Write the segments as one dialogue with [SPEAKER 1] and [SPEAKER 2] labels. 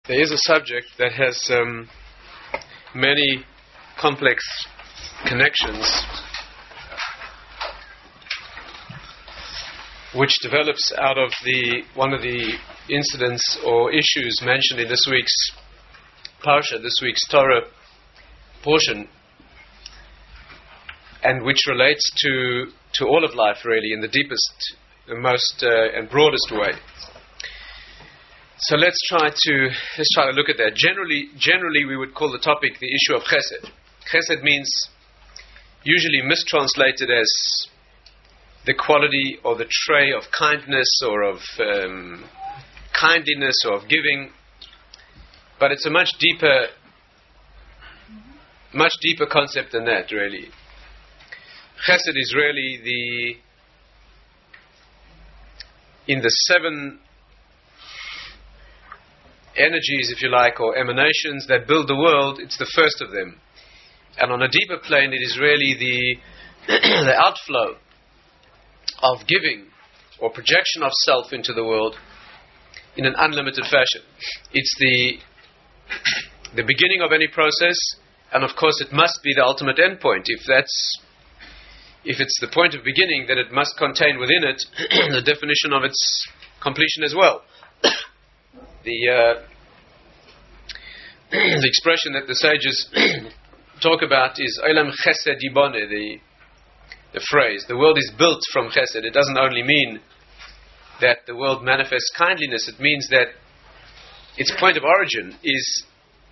[SPEAKER 1] There is a subject that has many complex connections, which develops out of one of the incidents or issues mentioned in this week's Parsha, this week's Torah portion, and which relates to all of life really in the deepest, the most and broadest way. So let's try to look at that. Generally, we would call the topic the issue of chesed. Chesed means usually mistranslated as the quality or the trait of kindness or of kindliness or of giving, but it's a much deeper concept than that, really. Chesed is really in the seven energies, if you like, or emanations that build the world, it's the first of them. And on a deeper plane, it is really the outflow of giving or projection of self into the world in an unlimited fashion. It's the beginning of any process, and of course it must be the ultimate end point. If it's the point of beginning, then it must contain within it the definition of its completion as well. The expression that the sages talk about is Olam Chesed Yiboneh, the phrase. The world is built from Chesed. It doesn't only mean that the world manifests kindliness, it means that its point of origin is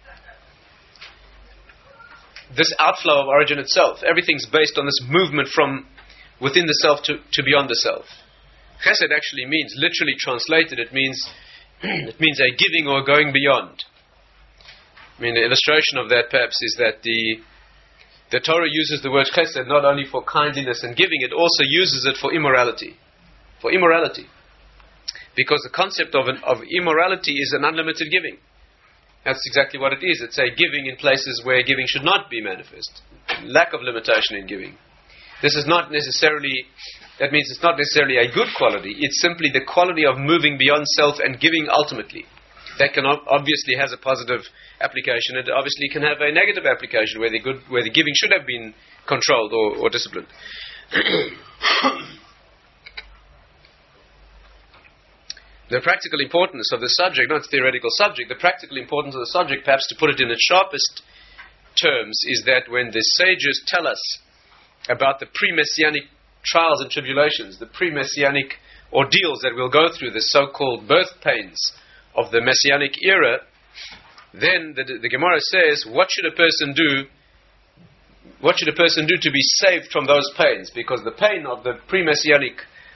[SPEAKER 1] this outflow of origin itself. Everything's based on this movement from within the self to beyond the self. Chesed actually means, literally translated, it means a giving or going beyond. I mean, the illustration of that perhaps is that the Torah uses the word chesed not only for kindliness and giving, it also uses it for immorality. For immorality. Because the concept of immorality is an unlimited giving. That's exactly what it is. It's a giving in places where giving should not be manifest. Lack of limitation in giving. This is not necessarily, that means it's not necessarily a good quality. It's simply the quality of moving beyond self and giving ultimately. That can obviously has a positive application. It obviously can have a negative application where the giving should have been controlled or disciplined. The practical importance of the subject, not its theoretical subject, the practical importance of the subject, perhaps to put it in its sharpest terms, is that when the sages tell us about the pre-messianic trials and tribulations, the pre-messianic ordeals that we'll go through, the so-called birth pains of the messianic era, then the Gemara says, what should a person do? What should a person do to be saved from those pains? Because the pain of the pre-messianic,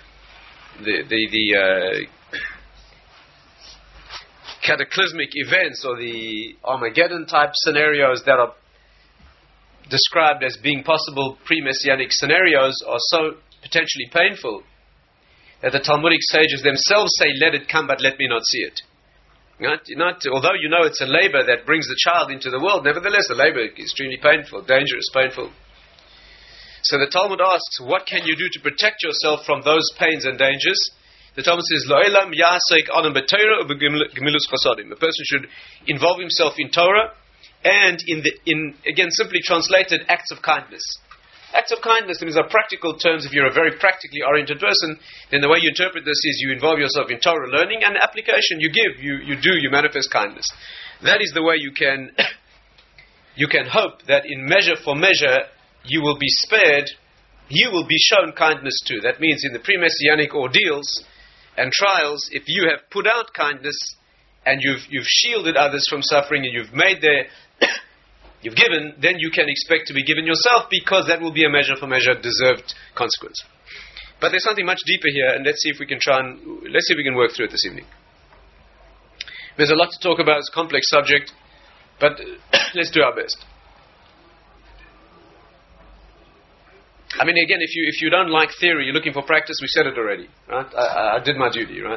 [SPEAKER 1] the cataclysmic events or the Armageddon type scenarios that are described as being possible pre-messianic scenarios are so potentially painful that the Talmudic sages themselves say, let it come, but let me not see it. Although you know it's a labor that brings the child into the world, nevertheless the labor is extremely painful, dangerous, painful. So the Talmud asks, what can you do to protect yourself from those pains and dangers? The Talmud says, Lo'elam ya'asek adam b'Torah u'b'gemilus chasadim. A person should involve himself in Torah and in again simply translated, acts of kindness. Acts of kindness, these are practical terms. If you're a very practically oriented person, then the way you interpret this is you involve yourself in Torah learning and application. You give, you manifest kindness. That is the way you can hope that in measure for measure you will be spared, you will be shown kindness too. That means in the pre-messianic ordeals and trials, if you have put out kindness and you've shielded others from suffering and you've given, then you can expect to be given yourself, because that will be a measure for measure deserved consequence. But there's something much deeper here, and let's see if we can work through it this evening. There's a lot to talk about. It's a complex subject, but let's do our best. I mean, again, if you don't like theory, you're looking for practice, we said it already, right? I did my duty, right?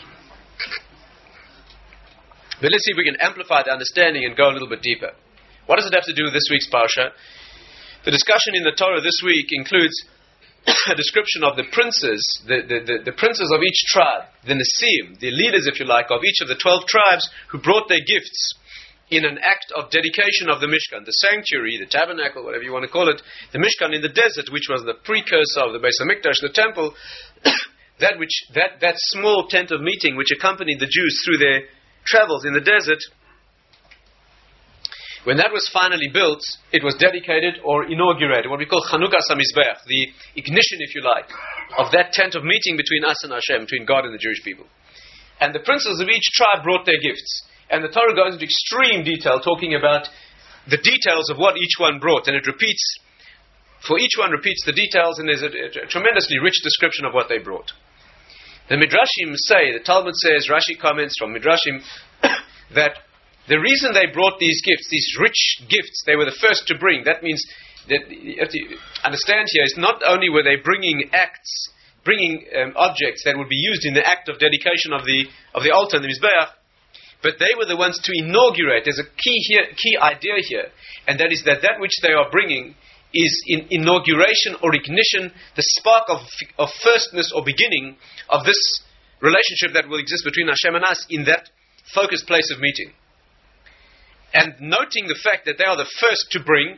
[SPEAKER 1] But let's see if we can amplify the understanding and go a little bit deeper. What does it have to do with this week's Parsha? The discussion in the Torah this week includes a description of the princes, the princes of each tribe, the Nesim, the leaders, if you like, of each of the 12 tribes who brought their gifts in an act of dedication of the Mishkan, the sanctuary, the tabernacle, whatever you want to call it, the Mishkan in the desert, which was the precursor of the Beis HaMikdash, the temple, that small tent of meeting which accompanied the Jews through their travels in the desert. When that was finally built, it was dedicated or inaugurated, what we call Chanukas HaMizbeach, the ignition, if you like, of that tent of meeting between us and Hashem, between God and the Jewish people. And the princes of each tribe brought their gifts. And the Torah goes into extreme detail, talking about the details of what each one brought. And it repeats, for each one repeats the details, and there's a tremendously rich description of what they brought. The Midrashim say, the Talmud says, Rashi comments from Midrashim, that the reason they brought these gifts, these rich gifts, they were the first to bring. That means that you have to understand here, is not only were they bringing objects that would be used in the act of dedication of the altar and the Mizbeach, but they were the ones to inaugurate. There's a key idea here, and that is that which they are bringing is in inauguration or ignition, the spark of firstness or beginning of this relationship that will exist between Hashem and us in that focused place of meeting. And noting the fact that they are the first to bring,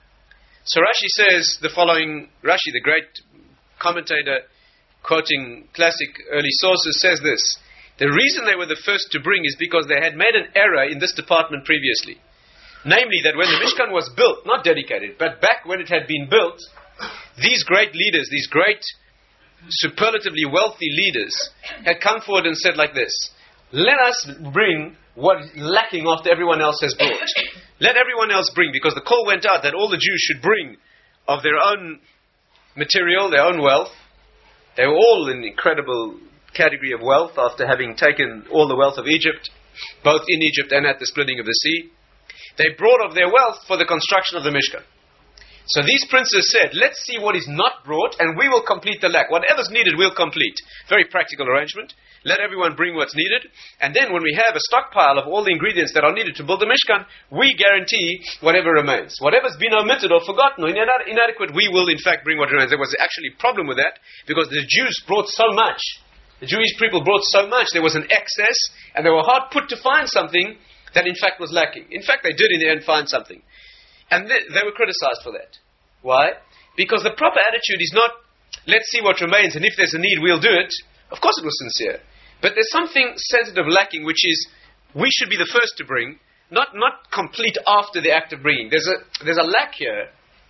[SPEAKER 1] so Rashi says the following, Rashi, the great commentator, quoting classic early sources, says this: the reason they were the first to bring is because they had made an error in this department previously. Namely, that when the Mishkan was built, not dedicated, but back when it had been built, these great leaders, these great superlatively wealthy leaders, had come forward and said like this: let us bring what is lacking after everyone else has brought. Let everyone else bring, because the call went out that all the Jews should bring of their own material, their own wealth. They were all in incredible category of wealth after having taken all the wealth of Egypt, both in Egypt and at the splitting of the sea. They brought of their wealth for the construction of the Mishkan. So these princes said, let's see what is not brought and we will complete the lack. Whatever's needed, we'll complete. Very practical arrangement. Let everyone bring what's needed. And then when we have a stockpile of all the ingredients that are needed to build the Mishkan, we guarantee whatever remains. Whatever's been omitted or forgotten or inadequate, we will in fact bring what remains. There was actually a problem with that because the Jews brought so much. The Jewish people brought so much. There was an excess and they were hard put to find something that in fact was lacking. In fact, they did in the end find something. And they were criticized for that. Why? Because the proper attitude is not, let's see what remains, and if there's a need, we'll do it. Of course it was sincere. But there's something sensitive lacking, which is, we should be the first to bring, not complete after the act of bringing. There's a lack here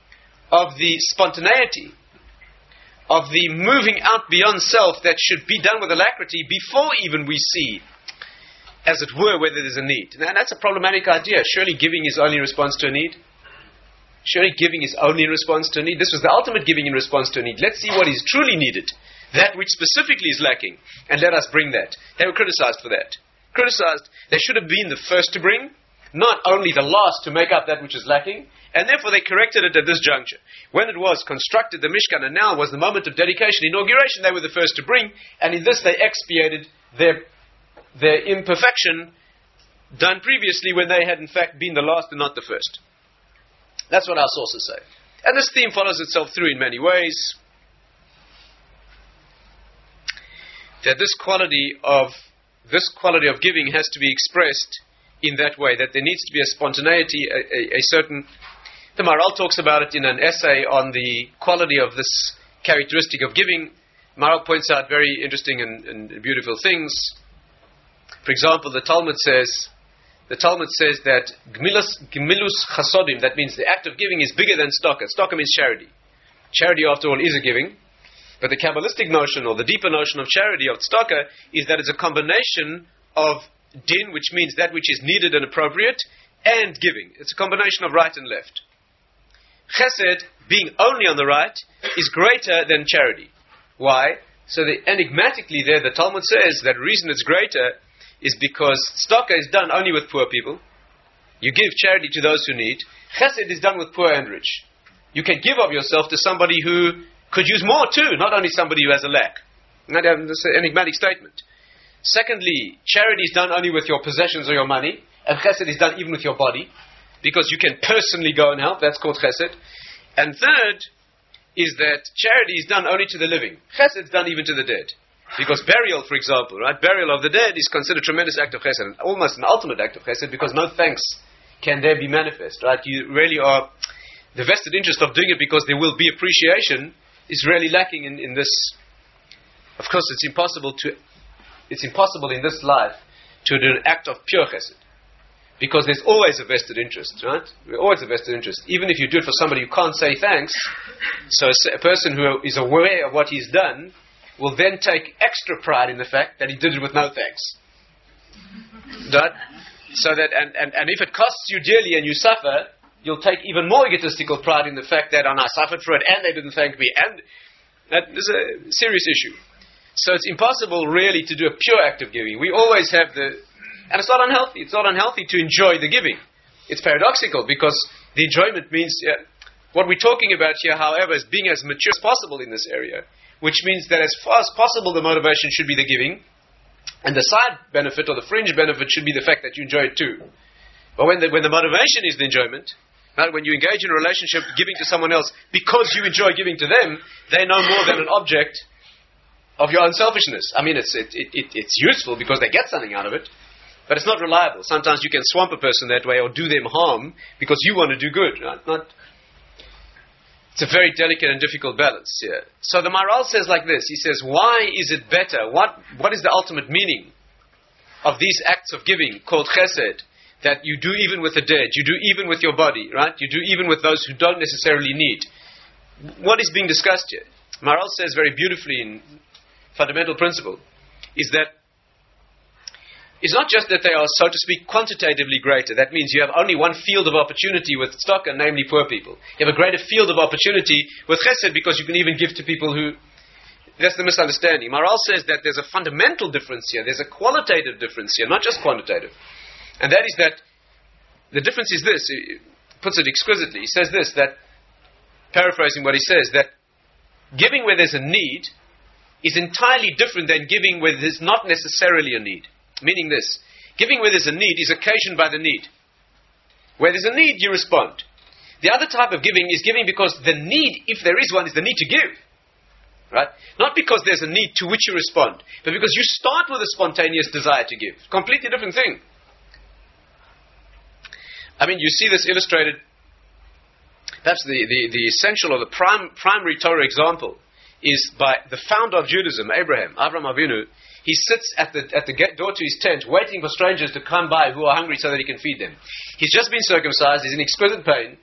[SPEAKER 1] of the spontaneity, of the moving out beyond self that should be done with alacrity before even we see, as it were, whether there's a need. Now, that's a problematic idea. Surely giving is only response to a need. Surely giving is only in response to a need. This was the ultimate giving in response to a need. Let's see what is truly needed, that which specifically is lacking, and let us bring that. They were criticized for that. Criticized. They should have been the first to bring, not only the last to make up that which is lacking, and therefore they corrected it at this juncture. When it was constructed, the Mishkan, and now was the moment of dedication, inauguration, they were the first to bring, and in this they expiated their imperfection done previously when they had in fact been the last and not the first. That's what our sources say. And this theme follows itself through in many ways. That this quality of giving has to be expressed in that way, that there needs to be a spontaneity, a certain... The Maharal talks about it in an essay on the quality of this characteristic of giving. Maharal points out very interesting and beautiful things. For example, the Talmud says that Gmilus Chasodim, that means the act of giving, is bigger than tzedakah. Tzedakah means charity. Charity, after all, is a giving. But the Kabbalistic notion, or the deeper notion of charity, of tzedakah, is that it's a combination of din, which means that which is needed and appropriate, and giving. It's a combination of right and left. Chesed, being only on the right, is greater than charity. Why? So enigmatically there, the Talmud says that the reason it's greater is because tzedakah is done only with poor people. You give charity to those who need. Chesed is done with poor and rich. You can give of yourself to somebody who could use more too, not only somebody who has a lack. That's an enigmatic statement. Secondly, charity is done only with your possessions or your money, and chesed is done even with your body, because you can personally go and help. That's called chesed. And third, is that charity is done only to the living. Chesed is done even to the dead. Because burial, for example, right? Burial of the dead is considered a tremendous act of chesed, almost an ultimate act of chesed, because no thanks can there be manifest, right? You really are, the vested interest of doing it because there will be appreciation is really lacking in this. Of course, it's impossible in this life to do an act of pure chesed. Because there's always a vested interest, right? There's always a vested interest. Even if you do it for somebody who can't say thanks, so a person who is aware of what he's done will then take extra pride in the fact that he did it with no thanks. Right? So that, and if it costs you dearly and you suffer, you'll take even more egotistical pride in the fact that, I suffered for it and they didn't thank me. And that is a serious issue. So it's impossible really to do a pure act of giving. We always have and it's not unhealthy. It's not unhealthy to enjoy the giving. It's paradoxical because the enjoyment means, what we're talking about here, however, is being as mature as possible in this area, which means that as far as possible the motivation should be the giving, and the side benefit or the fringe benefit should be the fact that you enjoy it too. But when the motivation is the enjoyment, right, when you engage in a relationship giving to someone else because you enjoy giving to them, they're no more than an object of your own selfishness. I mean, it's useful because they get something out of it, but it's not reliable. Sometimes you can swamp a person that way or do them harm because you want to do good. Right? It's a very delicate and difficult balance here. So the Maharal says like this. He says, why is it better? What is the ultimate meaning of these acts of giving called chesed that you do even with the dead, you do even with your body, right? You do even with those who don't necessarily need. What is being discussed here? Maharal says very beautifully in fundamental principle is that it's not just that they are, so to speak, quantitatively greater. That means you have only one field of opportunity with tzedakah, namely poor people. You have a greater field of opportunity with chesed because you can even give to people who... That's the misunderstanding. Maharal says that there's a fundamental difference here. There's a qualitative difference here, not just quantitative. And that is that the difference is this. He puts it exquisitely. He says this, that, paraphrasing what he says, that giving where there's a need is entirely different than giving where there's not necessarily a need. Meaning this, giving where there's a need is occasioned by the need. Where there's a need, you respond. The other type of giving is giving because the need, if there is one, is the need to give. Right? Not because there's a need to which you respond, but because you start with a spontaneous desire to give. Completely different thing. I mean, you see this illustrated, perhaps the essential or the primary Torah example is by the founder of Judaism, Avraham Avinu. He sits at the door to his tent, waiting for strangers to come by who are hungry so that he can feed them. He's just been circumcised, he's in exquisite pain,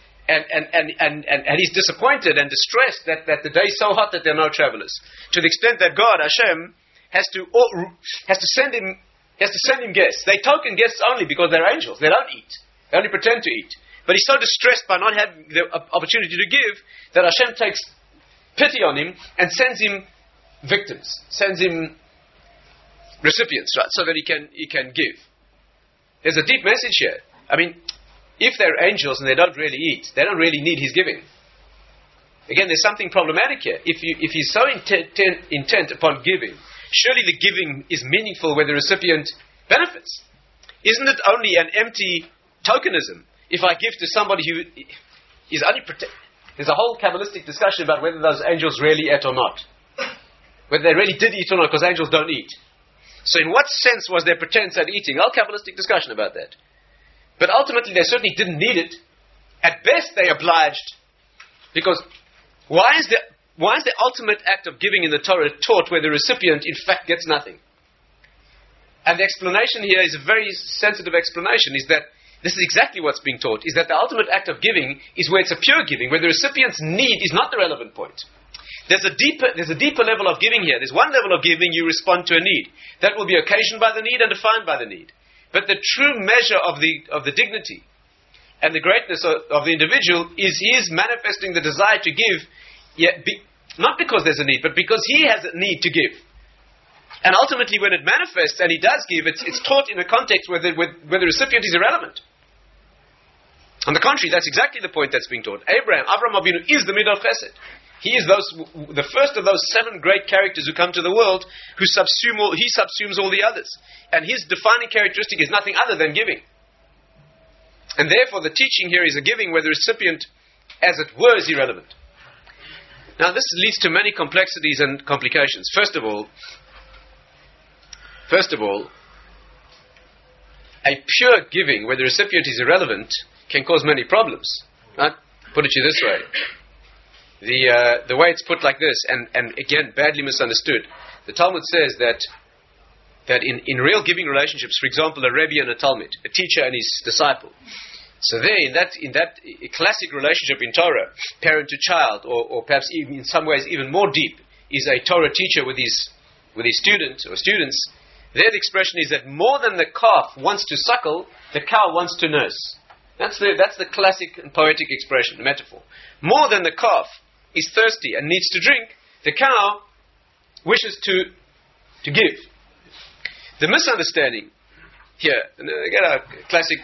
[SPEAKER 1] and he's disappointed and distressed that the day is so hot that there are no travelers. To the extent that God, Hashem, has to send him guests. They token guests only because they're angels. They don't eat. They only pretend to eat. But he's so distressed by not having the opportunity to give that Hashem takes pity on him and sends him victims, sends him recipients, right, so that he can give. There's a deep message here. I mean, if they're angels and they don't really eat, they don't really need his giving. Again, there's something problematic here. If he's so intent upon giving, surely the giving is meaningful where the recipient benefits. Isn't it only an empty tokenism if I give to somebody who is only there's a whole Kabbalistic discussion about whether those angels really ate or not. Whether they really did eat or not, because angels don't eat. So in what sense was there pretense at eating? All Kabbalistic discussion about that. But ultimately they certainly didn't need it. At best they obliged. Because why is the ultimate act of giving in the Torah taught where the recipient in fact gets nothing? And the explanation here is a very sensitive explanation, is that this is exactly what's being taught, is that the ultimate act of giving is where it's a pure giving, where the recipient's need is not the relevant point. There's a deeper level of giving here. There's one level of giving, you respond to a need. That will be occasioned by the need and defined by the need. But the true measure of the dignity and the greatness of the individual is he is manifesting the desire to give, not because there's a need, but because he has a need to give. And ultimately when it manifests and he does give, it's taught in a context where the recipient is irrelevant. On the contrary, that's exactly the point that's being taught. Avraham Avinu is the midah of chesed. He is the first of those 7 great characters who come to the world he subsumes all the others. And his defining characteristic is nothing other than giving. And therefore the teaching here is a giving where the recipient, as it were, is irrelevant. Now this leads to many complexities and complications. First of all, a pure giving where the recipient is irrelevant can cause many problems. Right? Put it to you this way. The way it's put like this, and again, badly misunderstood. The Talmud says that in real giving relationships, for example, a Rebbe and a Talmud, a teacher and his disciple. So there, in that classic relationship in Torah, parent to child, or perhaps even in some ways even more deep, is a Torah teacher with his student or students. There the expression is that more than the calf wants to suckle, the cow wants to nurse. That's the classic and poetic expression, the metaphor. More than the calf is thirsty and needs to drink, the cow wishes to give. The misunderstanding here, and again our classic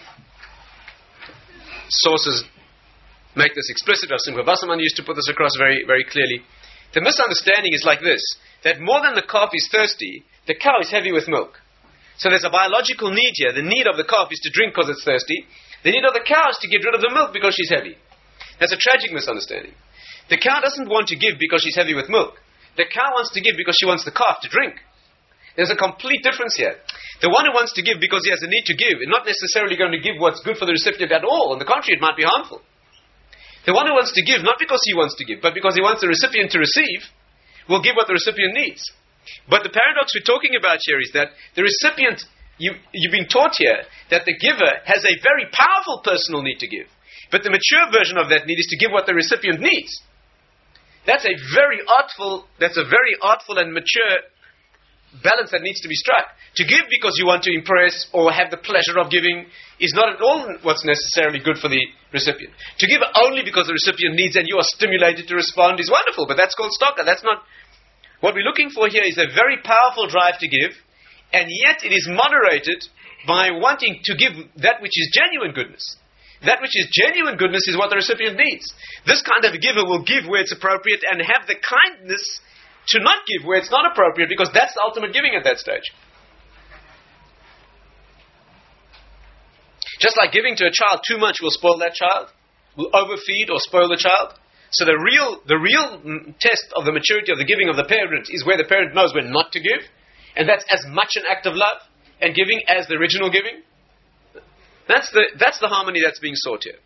[SPEAKER 1] sources make this explicit. Rav Simcha Wasserman used to put this across very, very clearly. The misunderstanding is like this, that more than the calf is thirsty, the cow is heavy with milk. So there's a biological need here. The need of the calf is to drink because it's thirsty. The need of the cow is to get rid of the milk because she's heavy. That's a tragic misunderstanding. The cow doesn't want to give because she's heavy with milk. The cow wants to give because she wants the calf to drink. There's a complete difference here. The one who wants to give because he has a need to give is not necessarily going to give what's good for the recipient at all. On the contrary, it might be harmful. The one who wants to give, not because he wants to give, but because he wants the recipient to receive, will give what the recipient needs. But the paradox we're talking about here is that the recipient, you've been taught here, that the giver has a very powerful personal need to give. But the mature version of that need is to give what the recipient needs. That's a very artful and mature balance that needs to be struck. To give because you want to impress or have the pleasure of giving is not at all what's necessarily good for the recipient. To give only because the recipient needs and you are stimulated to respond is wonderful, but that's called stocka. That's not... What we're looking for here is a very powerful drive to give, and yet it is moderated by wanting to give that which is genuine goodness. That which is genuine goodness is what the recipient needs. This kind of a giver will give where it's appropriate and have the kindness to not give where it's not appropriate, because that's the ultimate giving at that stage. Just like giving to a child too much will spoil that child, will overfeed or spoil the child. So the real test of the maturity of the giving of the parent is where the parent knows when not to give, and that's as much an act of love and giving as the original giving. That's the harmony that's being sought here.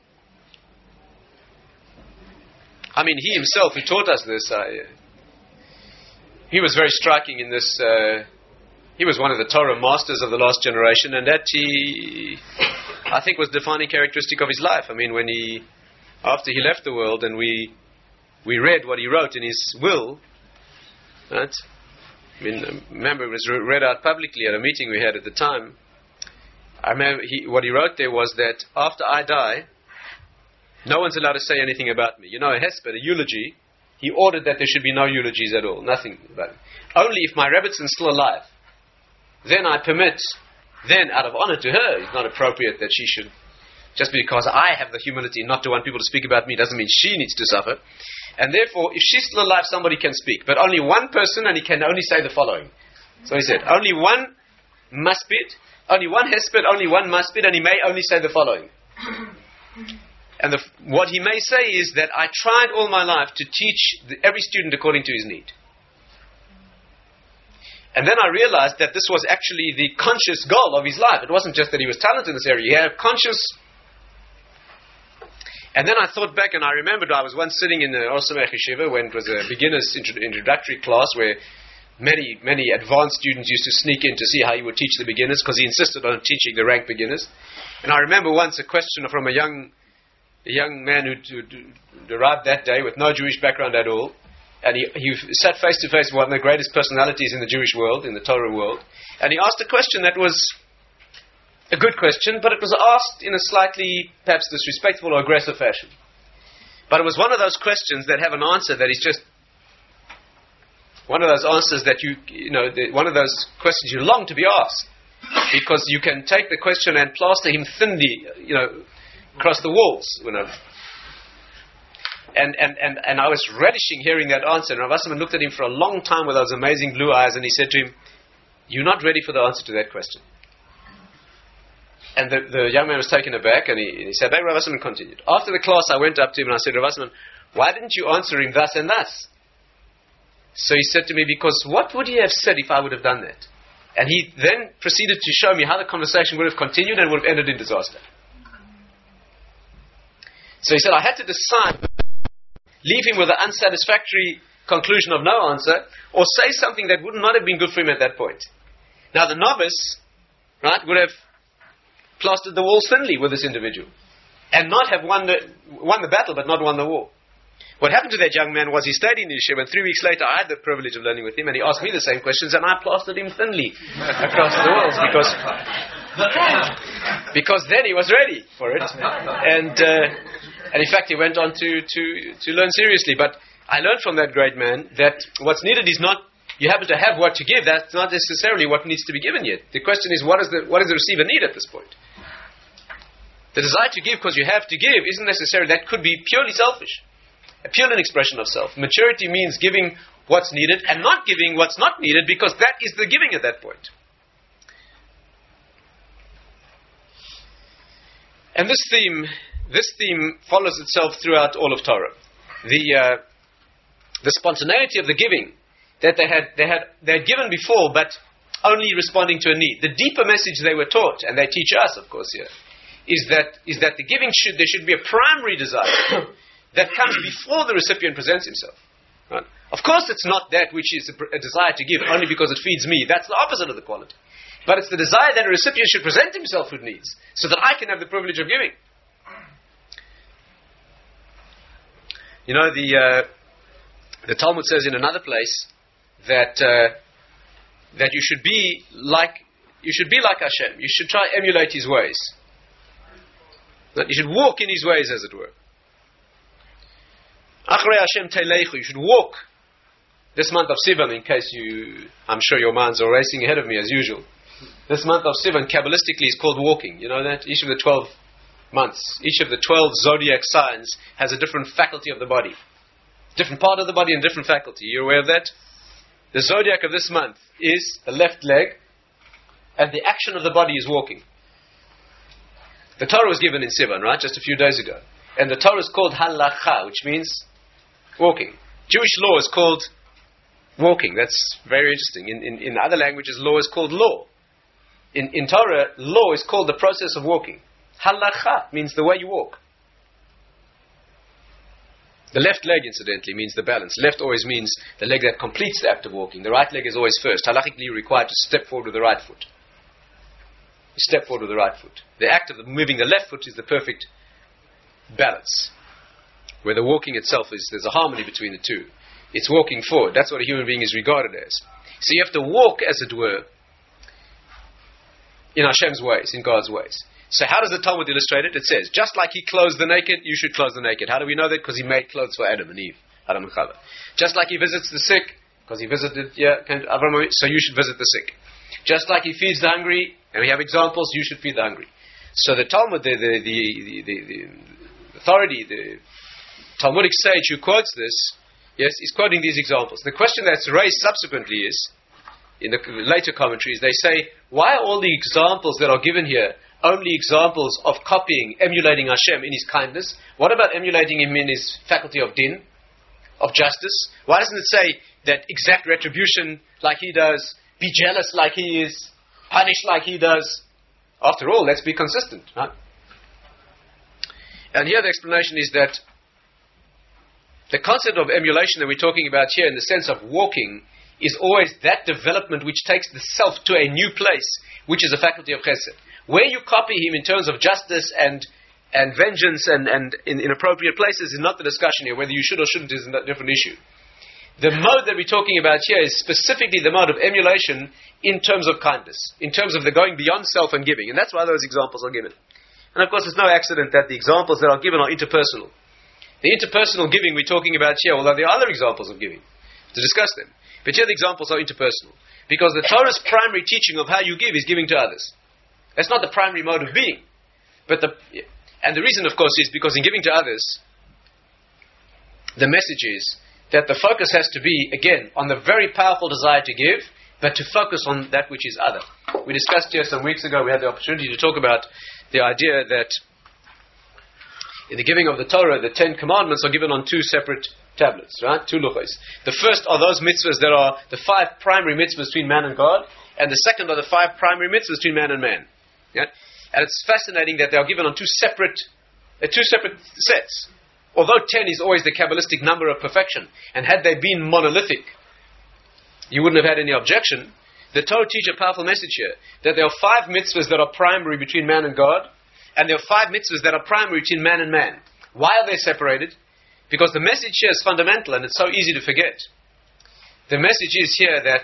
[SPEAKER 1] I mean, he himself, who taught us this, he was very striking in this. He was one of the Torah masters of the last generation, and that I think was the defining characteristic of his life. I mean, after he left the world and we read what he wrote in his will, right? I mean, remember it was read out publicly at a meeting we had at the time. I remember what he wrote there was that after I die, no one's allowed to say anything about me. You know, a hesped, a eulogy, he ordered that there should be no eulogies at all, nothing about it. Only if my Rebbetzin's still alive, then I permit, then out of honor to her, it's not appropriate that she should, just because I have the humility not to want people to speak about me doesn't mean she needs to suffer. And therefore, if she's still alive, somebody can speak. But only one person, and he can only say the following. So he said, only one maspid, only one hesped, only one maspid, and he may only say the following. And what he may say is that I tried all my life to teach every student according to his need. And then I realized that this was actually the conscious goal of his life. It wasn't just that he was talented in this area. He had a conscious... And then I thought back and I remembered I was once sitting in the Or Samech Yeshiva when it was a beginner's introductory class where many advanced students used to sneak in to see how he would teach the beginners because he insisted on teaching the ranked beginners. And I remember once a question from a young man who arrived that day with no Jewish background at all. And he sat face to face with one of the greatest personalities in the Jewish world, in the Torah world. And he asked a question that was a good question, but it was asked in a slightly, perhaps disrespectful or aggressive fashion. But it was one of those questions that have an answer that is just one of those answers that one of those questions you long to be asked, because you can take the question and plaster him thinly, across the walls, And I was relishing hearing that answer. And Rav Wasserman looked at him for a long time with those amazing blue eyes, and he said to him, "You're not ready for the answer to that question." And the young man was taken aback, and he said, back, Rav Wasserman continued. After the class, I went up to him and I said, Rav Wasserman, why didn't you answer him thus and thus? So he said to me, because what would he have said if I would have done that? And he then proceeded to show me how the conversation would have continued and would have ended in disaster. So he said, I had to decide, leave him with an unsatisfactory conclusion of no answer, or say something that would not have been good for him at that point. Now the novice, right, would have plastered the walls thinly with this individual, and not have won the battle, but not won the war. What happened to that young man was he stayed in the yeshiva, and 3 weeks later I had the privilege of learning with him, and he asked me the same questions, and I plastered him thinly across the walls, because then he was ready for it, and in fact he went on to learn seriously. But I learned from that great man that what's needed is not, you happen to have what to give, that's not necessarily what needs to be given yet. The question is, what does the receiver need at this point? The desire to give because you have to give isn't necessarily, that could be purely selfish. Purely an expression of self. Maturity means giving what's needed and not giving what's not needed, because that is the giving at that point. And this theme follows itself throughout all of Torah. The spontaneity of the giving that they had given before, but only responding to a need. The deeper message they were taught, and they teach us, of course, here, is that the giving there should be a primary desire that comes before the recipient presents himself. Right? Of course, it's not that which is a desire to give only because it feeds me. That's the opposite of the quality. But it's the desire that a recipient should present himself with needs, so that I can have the privilege of giving. You know, the Talmud says in another place that you should be like Hashem. You should try to emulate His ways. That you should walk in His ways, as it were. Achrei Hashem teilechu. You should walk this month of Sivan. In case I'm sure your minds are racing ahead of me as usual. This month of Sivan, Kabbalistically, is called walking. You know that? Each of the 12 months, each of the 12 zodiac signs has a different faculty of the body. Different part of the body and different faculty. You're aware of that? The zodiac of this month is the left leg, and the action of the body is walking. The Torah was given in Sivan, right? Just a few days ago. And the Torah is called halacha, which means walking. Jewish law is called walking. That's very interesting. In other languages, law is called law. In Torah, law is called the process of walking. Halacha means the way you walk. The left leg, incidentally, means the balance. Left always means the leg that completes the act of walking. The right leg is always first. Halachically, you're required to step forward with the right foot. You step forward with the right foot. The act of moving the left foot is the perfect balance. Where the walking itself there's a harmony between the two. It's walking forward. That's what a human being is regarded as. So you have to walk, as it were, in Hashem's ways, in God's ways. So how does the Talmud illustrate it? It says, just like He clothes the naked, you should clothe the naked. How do we know that? Because He made clothes for Adam and Eve, Adam and Chava. Just like He visits the sick, because He visited Abraham, so you should visit the sick. Just like He feeds the hungry, and we have examples, you should feed the hungry. So the Talmud, the authority, the Talmudic sage who quotes this, yes, is quoting these examples. The question that's raised subsequently is, in the later commentaries, they say, why are all the examples that are given here only examples of copying, emulating Hashem in His kindness? What about emulating Him in His faculty of din, of justice? Why doesn't it say that exact retribution like He does, be jealous like He is, punish like He does? After all, let's be consistent. Right? And here the explanation is that the concept of emulation that we're talking about here, in the sense of walking, is always that development which takes the self to a new place, which is a faculty of chesed. Where you copy Him in terms of justice and vengeance and in appropriate places is not the discussion here. Whether you should or shouldn't is a different issue. The mode that we're talking about here is specifically the mode of emulation in terms of kindness, in terms of the going beyond self and giving. And that's why those examples are given. And of course, it's no accident that the examples that are given are interpersonal. The interpersonal giving we're talking about here, although there are other examples of giving, to discuss them. But here the examples are interpersonal. Because the Torah's primary teaching of how you give is giving to others. That's not the primary mode of being. And the reason, of course, is because in giving to others, the message is that the focus has to be, again, on the very powerful desire to give, but to focus on that which is other. We discussed here some weeks ago, we had the opportunity to talk about the idea that in the giving of the Torah, the 10 commandments are given on 2 separate tablets, right? 2 luchos. The first are those mitzvahs that are the 5 primary mitzvahs between man and God, and the second are the 5 primary mitzvahs between man and man. Yeah? And it's fascinating that they are given on 2 separate sets. Although 10 is always the Kabbalistic number of perfection, and had they been monolithic, you wouldn't have had any objection. The Torah teaches a powerful message here, that there are 5 mitzvahs that are primary between man and God, and there are 5 mitzvahs that are primary between man and man. Why are they separated? Because the message here is fundamental, and it's so easy to forget. The message is here that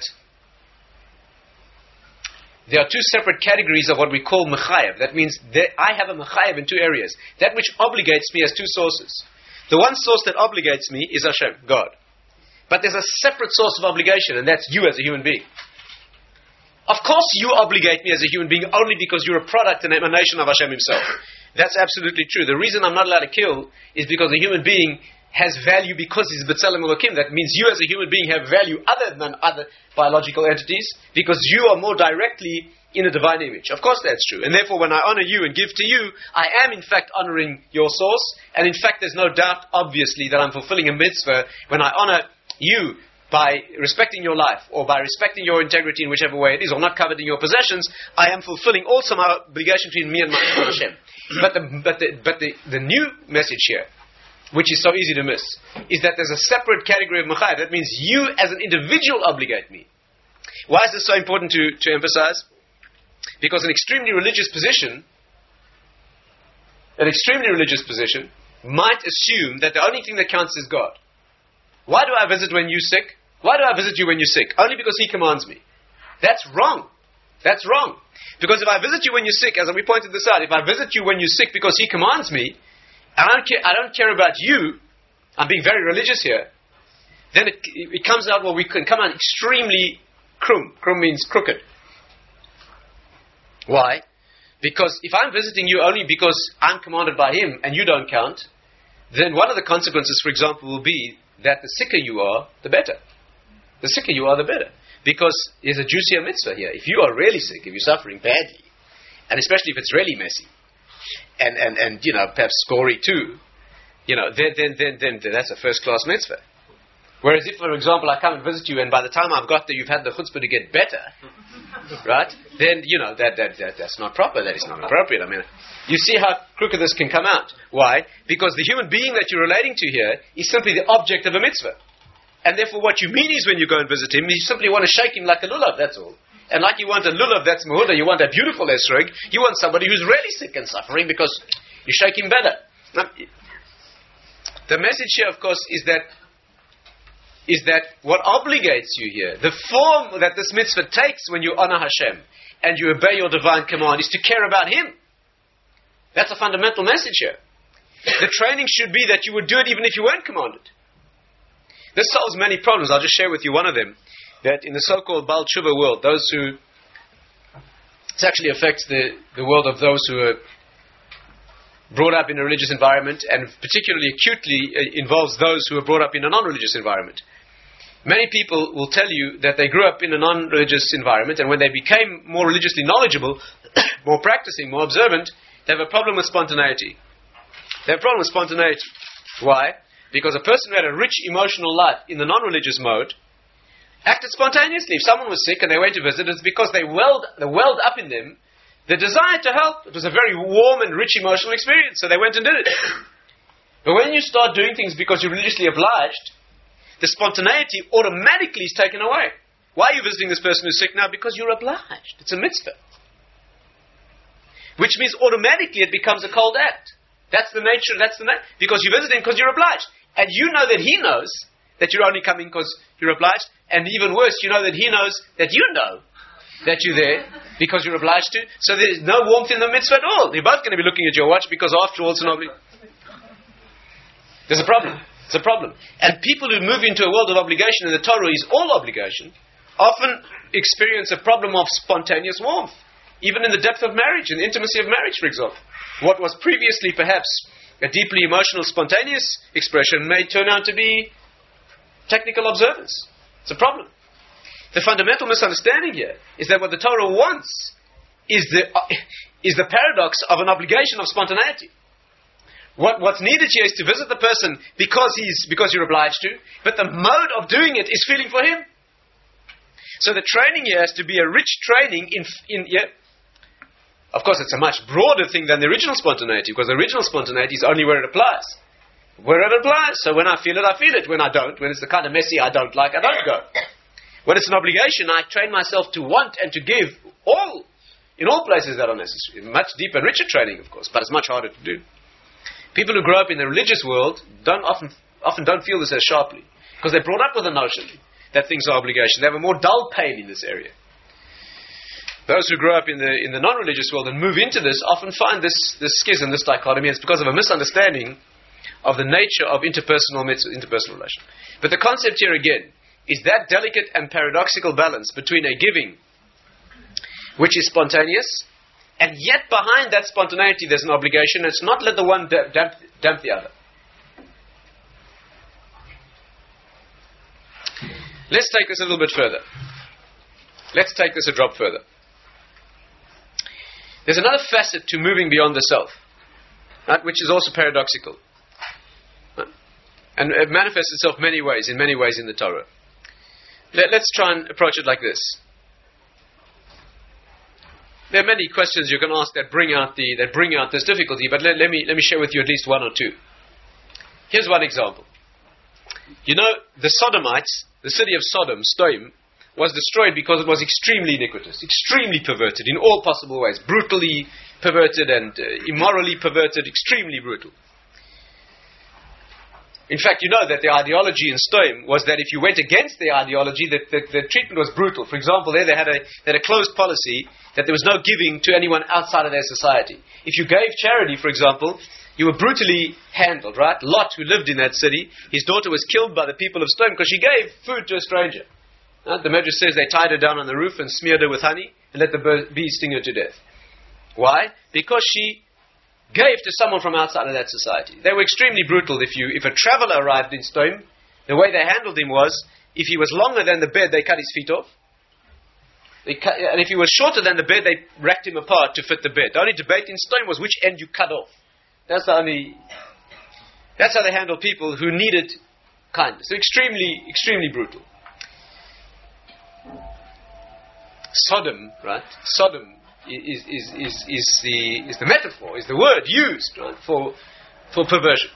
[SPEAKER 1] there are 2 separate categories of what we call mechayev. That means that I have a mechayev in 2 areas. That which obligates me has 2 sources. The one source that obligates me is Hashem, God. But there's a separate source of obligation, and that's you as a human being. Of course you obligate me as a human being only because you're a product and emanation of Hashem himself. That's absolutely true. The reason I'm not allowed to kill is because a human being has value because he's B'Tselem Elokim. That means you as a human being have value other than other biological entities because you are more directly in a divine image. Of course that's true. And therefore when I honor you and give to you, I am in fact honoring your source. And in fact there's no doubt, obviously, that I'm fulfilling a mitzvah when I honor you by respecting your life or by respecting your integrity in whichever way it is, or not coveting your possessions. I am fulfilling also my obligation between me and my Hashem. But the new message here, which is so easy to miss, is that there's a separate category of mechayev. That means you as an individual obligate me. Why is this so important to emphasize? Because an extremely religious position might assume that the only thing that counts is God. Why do I visit when you're sick? Why do I visit you when you're sick? Only because He commands me. That's wrong. That's wrong. Because if I visit you when you're sick, as we pointed this out, if I visit you when you're sick because He commands me, I don't care about you, I'm being very religious here, then it comes out, we can come out extremely krum. Krum means crooked. Why? Because if I'm visiting you only because I'm commanded by Him and you don't count, then one of the consequences, for example, will be that the sicker you are, the better. The sicker you are, the better. Because there's a juicier mitzvah here. If you are really sick, if you're suffering badly, and especially if it's really messy, and perhaps scory too, then that's a first-class mitzvah. Whereas if, for example, I come and visit you, and by the time I've got there, you've had the chutzpah to get better, right? Then, that's not proper. That is not appropriate. I mean, you see how crooked this can come out. Why? Because the human being that you're relating to here is simply the object of a mitzvah. And therefore what you mean is when you go and visit him, you simply want to shake him like a lulav, that's all. And like you want a lulav that's mehuda, you want a beautiful esrog, you want somebody who's really sick and suffering because you shake him better. Now, the message here, of course, is that what obligates you here, the form that this mitzvah takes when you honor Hashem and you obey your divine command, is to care about Him. That's a fundamental message here. The training should be that you would do it even if you weren't commanded. This solves many problems. I'll just share with you one of them. That in the so-called Baal Tshuva world, it actually affects the world of those who are brought up in a religious environment, and particularly acutely involves those who are brought up in a non-religious environment. Many people will tell you that they grew up in a non-religious environment, and when they became more religiously knowledgeable, more practicing, more observant, they have a problem with spontaneity. Why? Because a person who had a rich emotional life in the non-religious mode acted spontaneously. If someone was sick and they went to visit, it's because they welled up in them the desire to help. It was a very warm and rich emotional experience, so they went and did it. But when you start doing things because you're religiously obliged, the spontaneity automatically is taken away. Why are you visiting this person who's sick now? Because you're obliged. It's a mitzvah. Which means automatically it becomes a cold act. That's the nature, because you visit him because you're obliged. And you know that he knows that you're only coming because you're obliged. And even worse, you know that he knows that you know that you're there because you're obliged to. So there's no warmth in the mitzvah at all. You're both going to be looking at your watch because after all it's an obligation. There's a problem. It's a problem. And people who move into a world of obligation, and the Torah is all obligation, often experience a problem of spontaneous warmth. Even in the depth of marriage, in the intimacy of marriage, for example. What was previously perhaps a deeply emotional, spontaneous expression may turn out to be technical observance. It's a problem. The fundamental misunderstanding here is that what the Torah wants is the paradox of an obligation of spontaneity. What's needed here is to visit the person because you're obliged to, but the mode of doing it is feeling for him. So the training here has to be a rich training in of course, it's a much broader thing than the original spontaneity, because the original spontaneity is only where it applies. Wherever it applies. So when I feel it, I feel it. When I don't, when it's the kind of messy I don't like, I don't go. When it's an obligation, I train myself to want and to give in all places that are necessary. Much deeper and richer training, of course, but it's much harder to do. People who grow up in the religious world often don't feel this as sharply, because they're brought up with the notion that things are obligation. They have a more dull pain in this area. Those who grow up in the non-religious world and move into this often find this schism, this dichotomy. It's because of a misunderstanding of the nature of interpersonal relation. But the concept here again is that delicate and paradoxical balance between a giving which is spontaneous, and yet behind that spontaneity there's an obligation. It's not let the one damp the other. Let's take this a little bit further. Let's take this a drop further. There's another facet to moving beyond the self, right, which is also paradoxical. Right? And it manifests itself in many ways in the Torah. Let's try and approach it like this. There are many questions you can ask that bring out this difficulty, but let me share with you at least one or two. Here's one example. You know, the Sodomites, the city of Sodom, Stoim, was destroyed because it was extremely iniquitous, extremely perverted in all possible ways, brutally perverted and immorally perverted, extremely brutal. In fact, you know that the ideology in Stoim was that if you went against their ideology, that the treatment was brutal. For example, they had a closed policy that there was no giving to anyone outside of their society. If you gave charity, for example, you were brutally handled, right? Lot, who lived in that city, his daughter was killed by the people of Stoim because she gave food to a stranger. The Medrash says they tied her down on the roof and smeared her with honey and let the bees sting her to death. Why? Because she gave to someone from outside of that society. They were extremely brutal. If a traveler arrived in Stoim, the way they handled him was, if he was longer than the bed, they cut his feet off. And if he was shorter than the bed, they racked him apart to fit the bed. The only debate in Stoim was which end you cut off. That's how they handled people who needed kindness. So extremely, extremely brutal. Sodom, right? Sodom is the metaphor, is the word used, right, for perversion.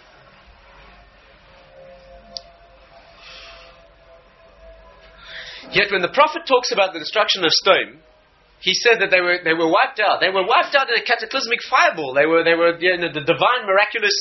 [SPEAKER 1] Yet when the prophet talks about the destruction of Stoim, he said that they were wiped out. They were wiped out in a cataclysmic fireball. They were the divine, miraculous,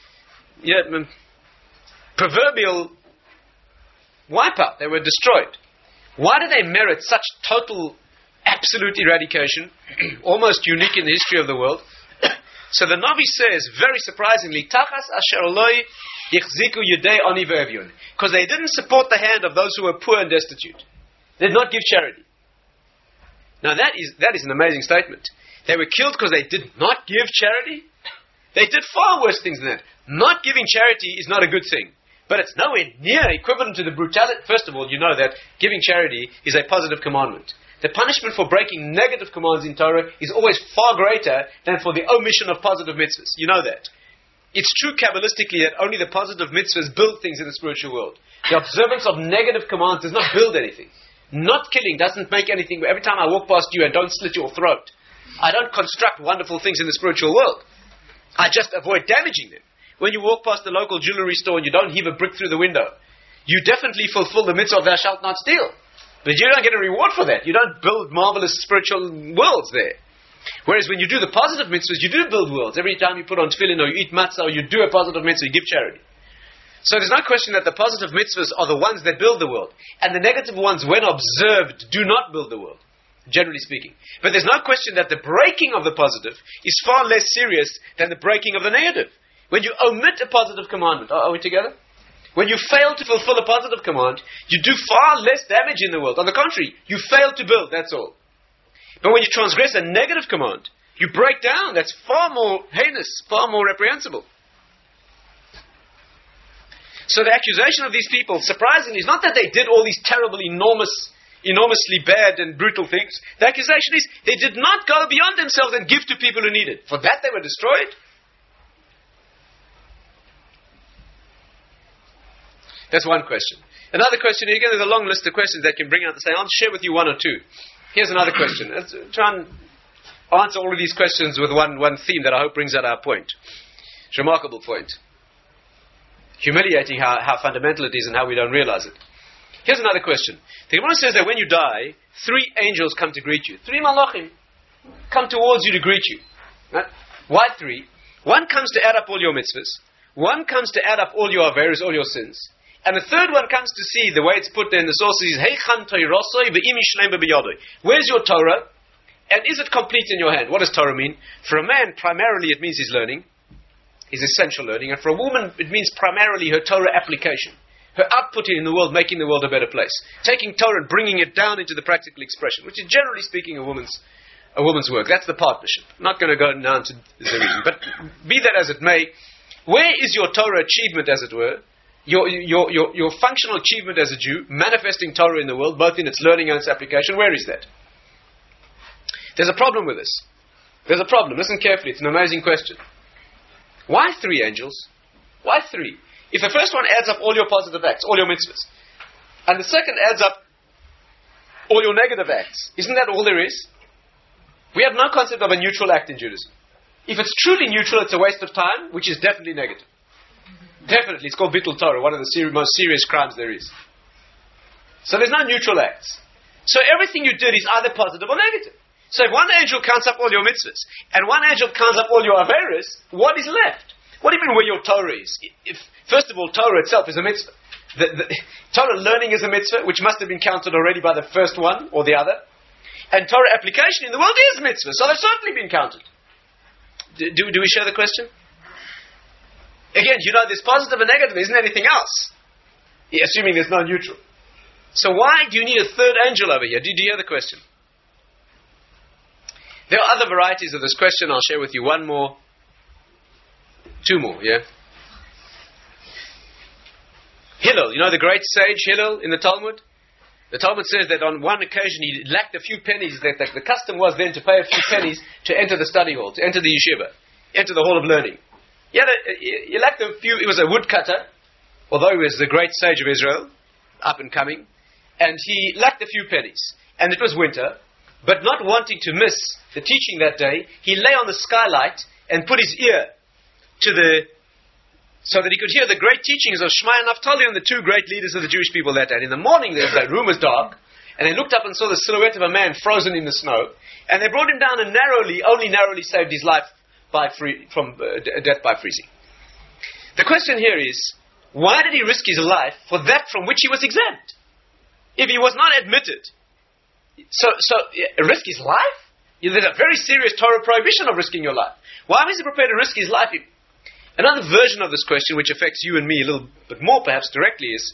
[SPEAKER 1] proverbial wipeout. They were destroyed. Why do they merit such total, absolute eradication, almost unique in the history of the world? So the Navi says, very surprisingly, Tachas asher loi yichziku yedei ani ve'evyun, because they didn't support the hand of those who were poor and destitute. They did not give charity. Now that is an amazing statement. They were killed because they did not give charity? They did far worse things than that. Not giving charity is not a good thing. But it's nowhere near equivalent to the brutality. First of all, you know that giving charity is a positive commandment. The punishment for breaking negative commands in Torah is always far greater than for the omission of positive mitzvahs. You know that. It's true Kabbalistically that only the positive mitzvahs build things in the spiritual world. The observance of negative commands does not build anything. Not killing doesn't make anything. Every time I walk past you and don't slit your throat, I don't construct wonderful things in the spiritual world. I just avoid damaging them. When you walk past the local jewelry store and you don't heave a brick through the window, you definitely fulfill the mitzvah of thou shalt not steal. But you don't get a reward for that. You don't build marvelous spiritual worlds there. Whereas when you do the positive mitzvahs, you do build worlds. Every time you put on tefillin or you eat matzah or you do a positive mitzvah, you give charity. So there's no question that the positive mitzvahs are the ones that build the world. And the negative ones, when observed, do not build the world, generally speaking. But there's no question that the breaking of the positive is far less serious than the breaking of the negative. When you omit a positive commandment, are we together? When you fail to fulfill a positive command, you do far less damage in the world. On the contrary, you fail to build, that's all. But when you transgress a negative command, you break down, that's far more heinous, far more reprehensible. So the accusation of these people, surprisingly, is not that they did all these terrible, enormous, enormously bad and brutal things. The accusation is they did not go beyond themselves and give to people who needed. For that they were destroyed. That's one question. Another question, again, there's a long list of questions that can bring out the same. I'll share with you one or two. Here's another question. Let's try and answer all of these questions with one theme that I hope brings out our point. It's a remarkable point. Humiliating how fundamental it is and how we don't realize it. Here's another question. The Gemara says that when you die, 3 angels come to greet you. 3 malachim come towards you to greet you. Right? Why 3? One comes to add up all your mitzvahs. One comes to add up all your averos, all your sins. And the third one comes to see, the way it's put there in the sources is, Heichan Toirosoi ve'imi shleim b'yodoi. Where's your Torah? And is it complete in your hand? What does Torah mean? For a man, primarily it means his learning, his essential learning. And for a woman, it means primarily her Torah application. Her outputting in the world, making the world a better place. Taking Torah and bringing it down into the practical expression, which is generally speaking a woman's work. That's the partnership. I'm not going to go down to the reason. But be that as it may, where is your Torah achievement, as it were? Your functional achievement as a Jew, manifesting Torah in the world, both in its learning and its application, where is that? There's a problem with this. There's a problem. Listen carefully. It's an amazing question. Why 3 angels? Why 3? If the first one adds up all your positive acts, all your mitzvahs, and the second adds up all your negative acts, isn't that all there is? We have no concept of a neutral act in Judaism. If it's truly neutral, it's a waste of time, which is definitely negative. Definitely, it's called Bittul Torah, one of the most serious crimes there is. So there's no neutral acts. So everything you did is either positive or negative. So if one angel counts up all your mitzvahs, and one angel counts up all your averos, what is left? What do you mean where your Torah is? First of all, Torah itself is a mitzvah. The Torah learning is a mitzvah, which must have been counted already by the first one or the other. And Torah application in the world is mitzvah, so they've certainly been counted. Do we share the question? Again, there's positive and negative, there isn't anything else. Assuming there's no neutral. So why do you need a third angel over here? Do you hear the question? There are other varieties of this question. I'll share with you one more. 2 more, yeah? Hillel, the great sage Hillel in the Talmud? The Talmud says that on one occasion he lacked a few pennies, that the custom was then to pay a few pennies to enter the study hall, to enter the yeshiva, enter the hall of learning. He lacked a few. He was a woodcutter, although he was the great sage of Israel, up and coming, and he lacked a few pennies. And it was winter, but not wanting to miss the teaching that day, he lay on the skylight and put his ear so that he could hear the great teachings of Shema and Naphtali, and the 2 great leaders of the Jewish people that day. And in the morning, the room was dark, and they looked up and saw the silhouette of a man frozen in the snow, and they brought him down and only narrowly saved his life from death by freezing. The question here is, why did he risk his life for that from which he was exempt? If he was not admitted, so risk his life? There's a very serious Torah prohibition of risking your life. Why was he prepared to risk his life? Another version of this question, which affects you and me a little bit more perhaps directly, is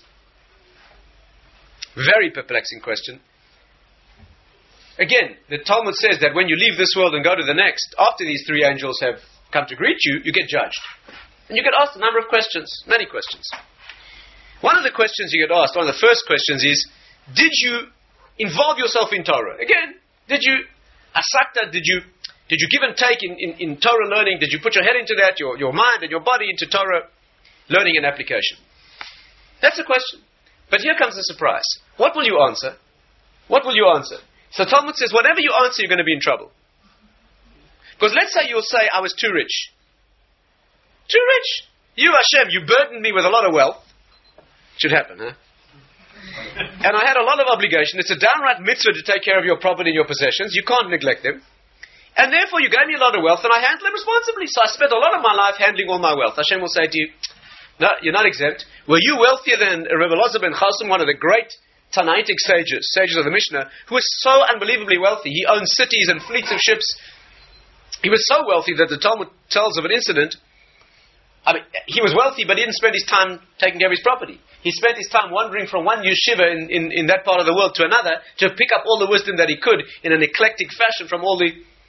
[SPEAKER 1] very perplexing question. Again, the Talmud says that when you leave this world and go to the next, after these 3 angels have come to greet you, you get judged. And you get asked a number of questions, many questions. One of the questions you get asked, one of the first questions is, did you involve yourself in Torah? Again, did you asakta, did you give and take in Torah learning? Did you put your head into that, your mind and your body into Torah learning and application? That's a question. But here comes the surprise. What will you answer? What will you answer? So Talmud says, whatever you answer, you're going to be in trouble. Because let's say you'll say, I was too rich. Too rich? You, Hashem, you burdened me with a lot of wealth. Should happen, huh? And I had a lot of obligation. It's a downright mitzvah to take care of your property and your possessions. You can't neglect them. And therefore you gave me a lot of wealth and I handle them responsibly. So I spent a lot of my life handling all my wealth. Hashem will say to you, no, you're not exempt. Were you wealthier than Rebbe Elazar ben Chasam, one of the great Tanaitic sages of the Mishnah, who was so unbelievably wealthy? He owned cities and fleets of ships. He was so wealthy that the Talmud tells of an incident. He was wealthy, but he didn't spend his time taking care of his property. He spent his time wandering from one yeshiva in that part of the world to another to pick up all the wisdom that he could in an eclectic fashion from all the...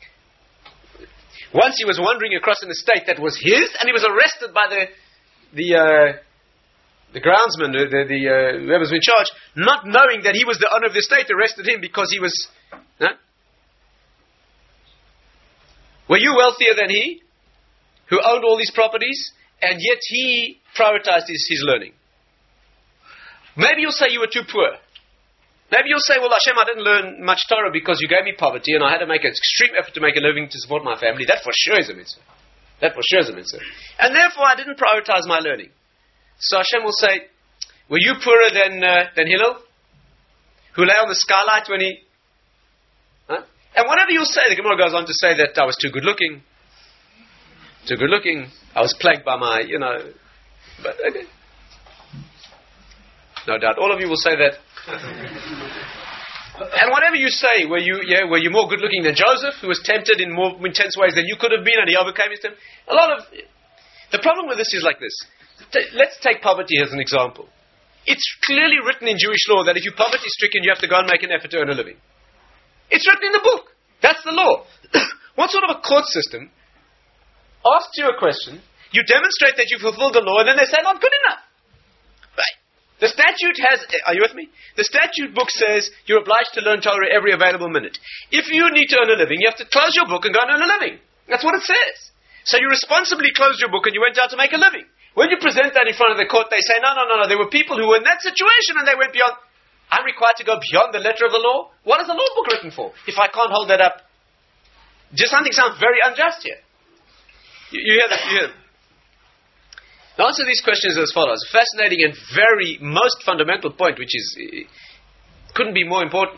[SPEAKER 1] Once he was wandering across an estate that was his, and he was arrested by the groundsman, whoever's in charge, not knowing that he was the owner of the estate, arrested him because he was... No? Were you wealthier than he, who owned all these properties, and yet he prioritized his learning? Maybe you'll say you were too poor. Maybe you'll say, well, Hashem, I didn't learn much Torah because you gave me poverty and I had to make an extreme effort to make a living to support my family. That for sure is a mitzvah. That for sure is a mitzvah. And therefore I didn't prioritize my learning. So Hashem will say, were you poorer than Hillel? Who lay on the skylight when he... Huh? And whatever you'll say, the Gemara goes on to say that I was too good looking. I was plagued by my, but okay. No doubt. All of you will say that. And whatever you say, were you more good looking than Joseph, who was tempted in more intense ways than you could have been, and he overcame his temptation? The problem with this is like this. Let's take poverty as an example. It's clearly written in Jewish law that if you're poverty stricken, you have to go and make an effort to earn a living. It's written in the book. That's the law. What sort of a court system asks you a question, you demonstrate that you fulfilled the law, and then they say not good enough? Right. The statute has, are you with me? The statute book says you're obliged to learn Torah every available minute. If you need to earn a living, you have to close your book and go and earn a living. That's what it says. So you responsibly closed your book and you went out to make a living. When you present that in front of the court, they say, no. There were people who were in that situation and they went beyond. I'm required to go beyond the letter of the law? What is the law book written for? If I can't hold that up. Just something sounds very unjust here. You hear that? You hear that? The answer to these questions is as follows. A fascinating and very most fundamental point, which is couldn't be more important.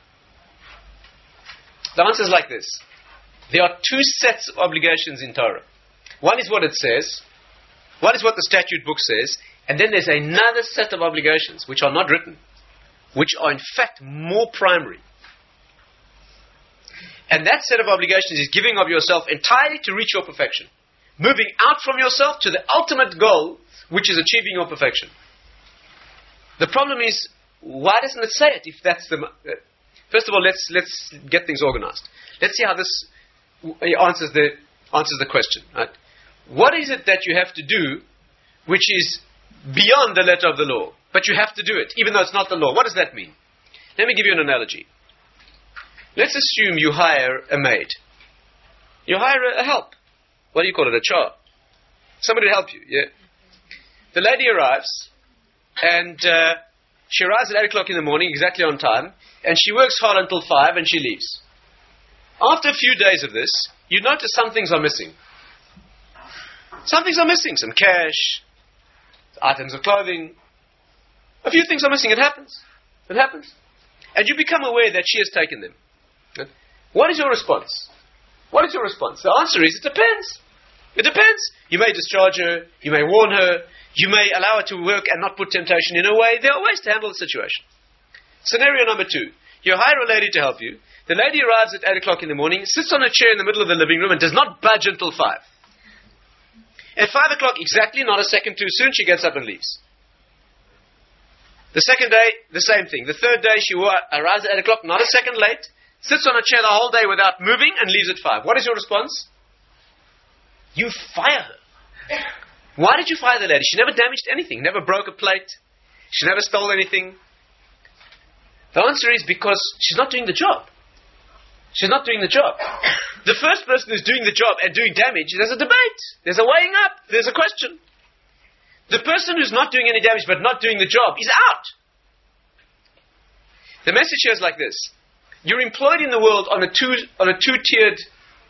[SPEAKER 1] The answer is like this. There are two sets of obligations in Torah. One is what it says. One is what the statute book says. And then there's another set of obligations which are not written, which are in fact more primary. And that set of obligations is giving of yourself entirely to reach your perfection. Moving out from yourself to the ultimate goal, which is achieving your perfection. The problem is, why doesn't it say it if that's the... First of all, let's get things organized. Let's see how this answers the question. Right? What is it that you have to do which is beyond the letter of the law, but you have to do it, even though it's not the law? What does that mean? Let me give you an analogy. Let's assume you hire a maid. You hire a help. What do you call it? A char. Somebody to help you, yeah? The lady arrives, and she arrives at 8 o'clock in the morning, exactly on time, and she works hard until 5, and she leaves. After a few days of this, you notice some things are missing. Some things are missing. Some cash, items of clothing. A few things are missing. It happens. And you become aware that she has taken them. What is your response? What is your response? The answer is, it depends. It depends. You may discharge her. You may warn her. You may allow her to work and not put temptation in her way. There are ways to handle the situation. Scenario number 2. You hire a lady to help you. The lady arrives at 8 o'clock in the morning, sits on a chair in the middle of the living room and does not budge until 5. At 5 o'clock exactly, not a second too soon, she gets up and leaves. The second day, the same thing. The third day, she arrives at 8 o'clock, not a second late, sits on a chair the whole day without moving and leaves at 5. What is your response? You fire her. Why did you fire the lady? She never damaged anything, never broke a plate, she never stole anything. The answer is because she's not doing the job. She's not doing the job. The first person who's doing the job and doing damage, there's a debate, there's a weighing up, there's a question. The person who's not doing any damage but not doing the job is out. The message here is like this. You're employed in the world on a two-tiered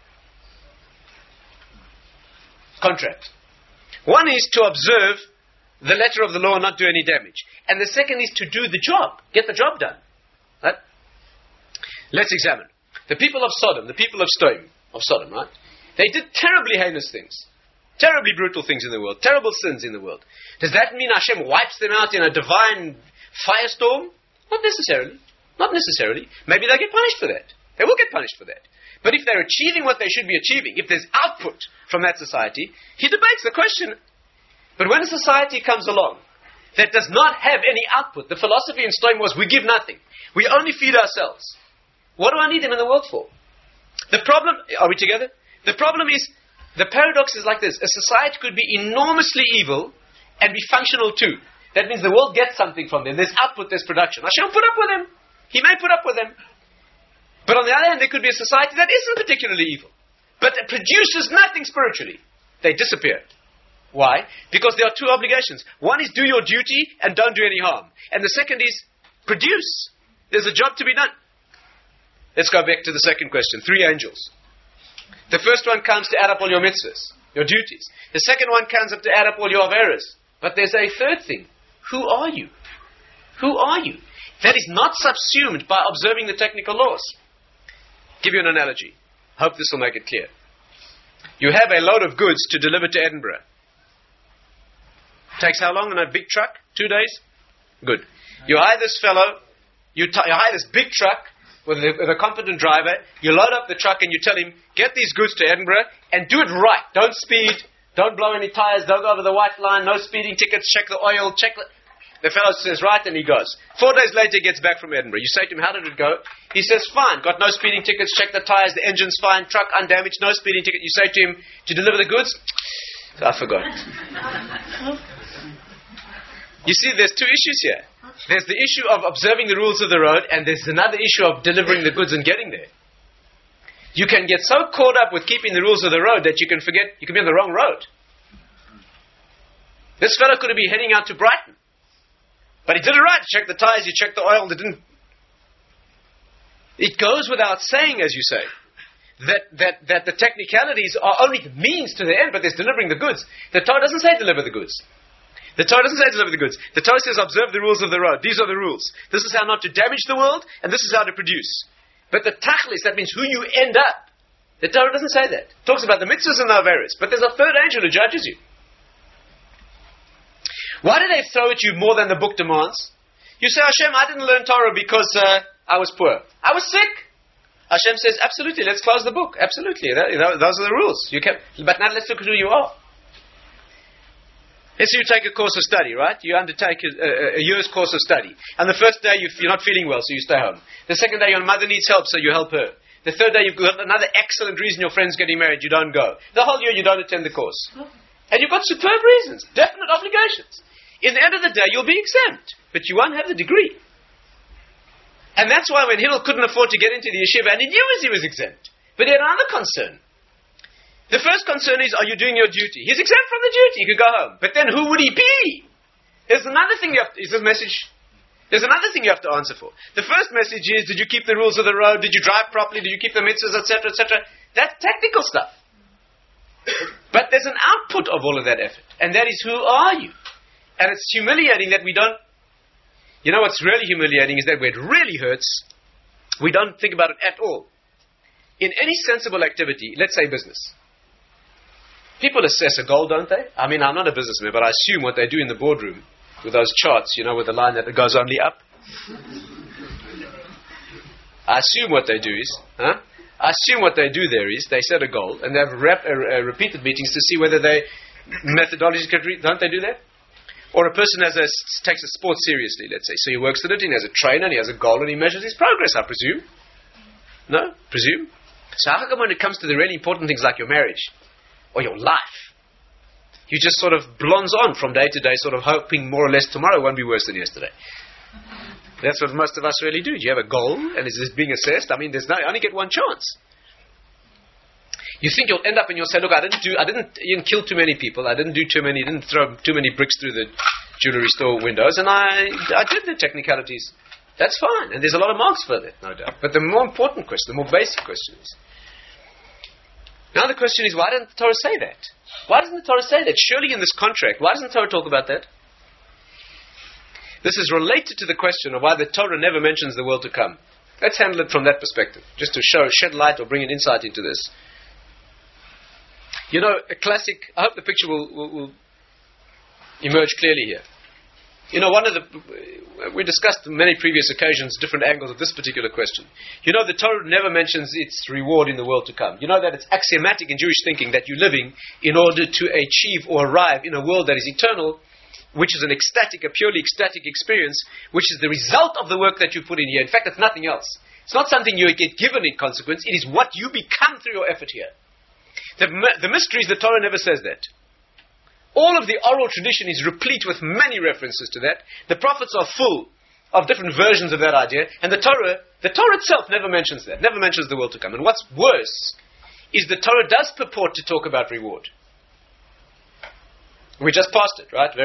[SPEAKER 1] contract. One is to observe the letter of the law and not do any damage. And the second is to do the job, get the job done. Right? Let's examine. The people of Sodom, the people of Sodom, right? They did terribly heinous things. Terribly brutal things in the world. Terrible sins in the world. Does that mean Hashem wipes them out in a divine firestorm? Not necessarily. Not necessarily. Maybe they'll get punished for that. They will get punished for that. But if they're achieving what they should be achieving, if there's output from that society, he debates the question. But when a society comes along that does not have any output, the philosophy in Sodom was, we give nothing. We only feed ourselves. What do I need them in the world for? The problem, are we together? The problem is, the paradox is like this. A society could be enormously evil and be functional too. That means the world gets something from them. There's output, there's production. Hashem will put up with them. He may put up with them. But on the other hand, there could be a society that isn't particularly evil, but it produces nothing spiritually. They disappear. Why? Because there are two obligations. One is do your duty and don't do any harm. And the second is produce. There's a job to be done. Let's go back to the second question. 3 angels. The first one comes to add up all your mitzvahs, your duties. The second one comes up to add up all your averas. But there's a third thing. Who are you? Who are you? That is not subsumed by observing the technical laws. Give you an analogy. Hope this will make it clear. You have a load of goods to deliver to Edinburgh. Takes how long on a big truck? 2 days? Good. You hire this fellow, you hire this big truck with a competent driver, you load up the truck and you tell him, get these goods to Edinburgh and do it right. Don't speed, don't blow any tires, don't go over the white line, no speeding tickets, check the oil, The fellow says right and he goes. 4 days later he gets back from Edinburgh. You say to him, how did it go? He says, fine, got no speeding tickets, check the tires, the engine's fine, truck undamaged, no speeding ticket. You say to him, to deliver the goods? I forgot. You see, there's 2 issues here. There's the issue of observing the rules of the road, and there's another issue of delivering the goods and getting there. You can get so caught up with keeping the rules of the road that you can forget, you can be on the wrong road. This fellow could have been heading out to Brighton. But he did it right. Check the tires, you check the oil, they didn't. It goes without saying, as you say, that the technicalities are only the means to the end, but there's delivering the goods. The Torah doesn't say deliver the goods. The Torah doesn't say deliver the goods. The Torah says observe the rules of the road. These are the rules. This is how not to damage the world, and this is how to produce. But the tachlis, that means who you end up. The Torah doesn't say that. It talks about the mitzvahs and the averos, but there's a third angel who judges you. Why do they throw at you more than the book demands? You say, Hashem, I didn't learn Torah because I was poor. I was sick. Hashem says, absolutely, let's close the book. Absolutely, those are the rules. But now let's look at who you are. Let's say you take a course of study, right? You undertake a year's course of study. And the first day you're not feeling well, so you stay home. The second day your mother needs help, so you help her. The third day you've got another excellent reason your friend's getting married, you don't go. The whole year you don't attend the course. And you've got superb reasons, definite obligations. In the end of the day, you'll be exempt, but you won't have the degree. And that's why when Hillel couldn't afford to get into the yeshiva, and he knew he was exempt, but he had another concern. The first concern is, are you doing your duty? He's exempt from the duty, he could go home. But then who would he be? There's another thing is this message? There's another thing you have to answer for. The first message is, did you keep the rules of the road? Did you drive properly? Did you keep the mitzvahs, etc., etc.? That's technical stuff. But there's an output of all of that effort, and that is, who are you? And it's humiliating that we don't. You know what's really humiliating is that where it really hurts, we don't think about it at all. In any sensible activity, let's say business, people assess a goal, don't they? I mean, I'm not a businessman, but I assume what they do in the boardroom with those charts, with the line that goes only up. I assume what they do is, I assume what they do there is they set a goal and they have repeated meetings to see whether they methodologies can don't they do that? Or a person takes a sport seriously, let's say. So he works at it, and he has a trainer, and he has a goal, and he measures his progress, I presume. No? Presume? So how come when it comes to the really important things like your marriage or your life, you just sort of blondes on from day to day, sort of hoping more or less tomorrow won't be worse than yesterday? That's what most of us really do. You have a goal, and is this being assessed? I mean, you only get one chance. You think you'll end up and you'll say, look, I didn't kill too many people, didn't throw too many bricks through the jewelry store windows, and I did the technicalities. That's fine, and there's a lot of marks for that, no doubt. But the more important question, the more basic question is, now the question is, why didn't the Torah say that? Why doesn't the Torah say that? Surely in this contract, why doesn't the Torah talk about that? This is related to the question of why the Torah never mentions the world to come. Let's handle it from that perspective, just to shed light or bring an insight into this. A classic, I hope the picture will emerge clearly here. We discussed on many previous occasions different angles of this particular question. The Torah never mentions its reward in the world to come. You know that it's axiomatic in Jewish thinking that you're living in order to achieve or arrive in a world that is eternal, which is a purely ecstatic experience, which is the result of the work that you put in here. In fact, it's nothing else. It's not something you get given in consequence. It is what you become through your effort here. The mystery is the Torah never says that. All of the oral tradition is replete with many references to that. The prophets are full of different versions of that idea, and the Torah itself never mentions that, never mentions the world to come. And what's worse is the Torah does purport to talk about reward. We just passed it, right?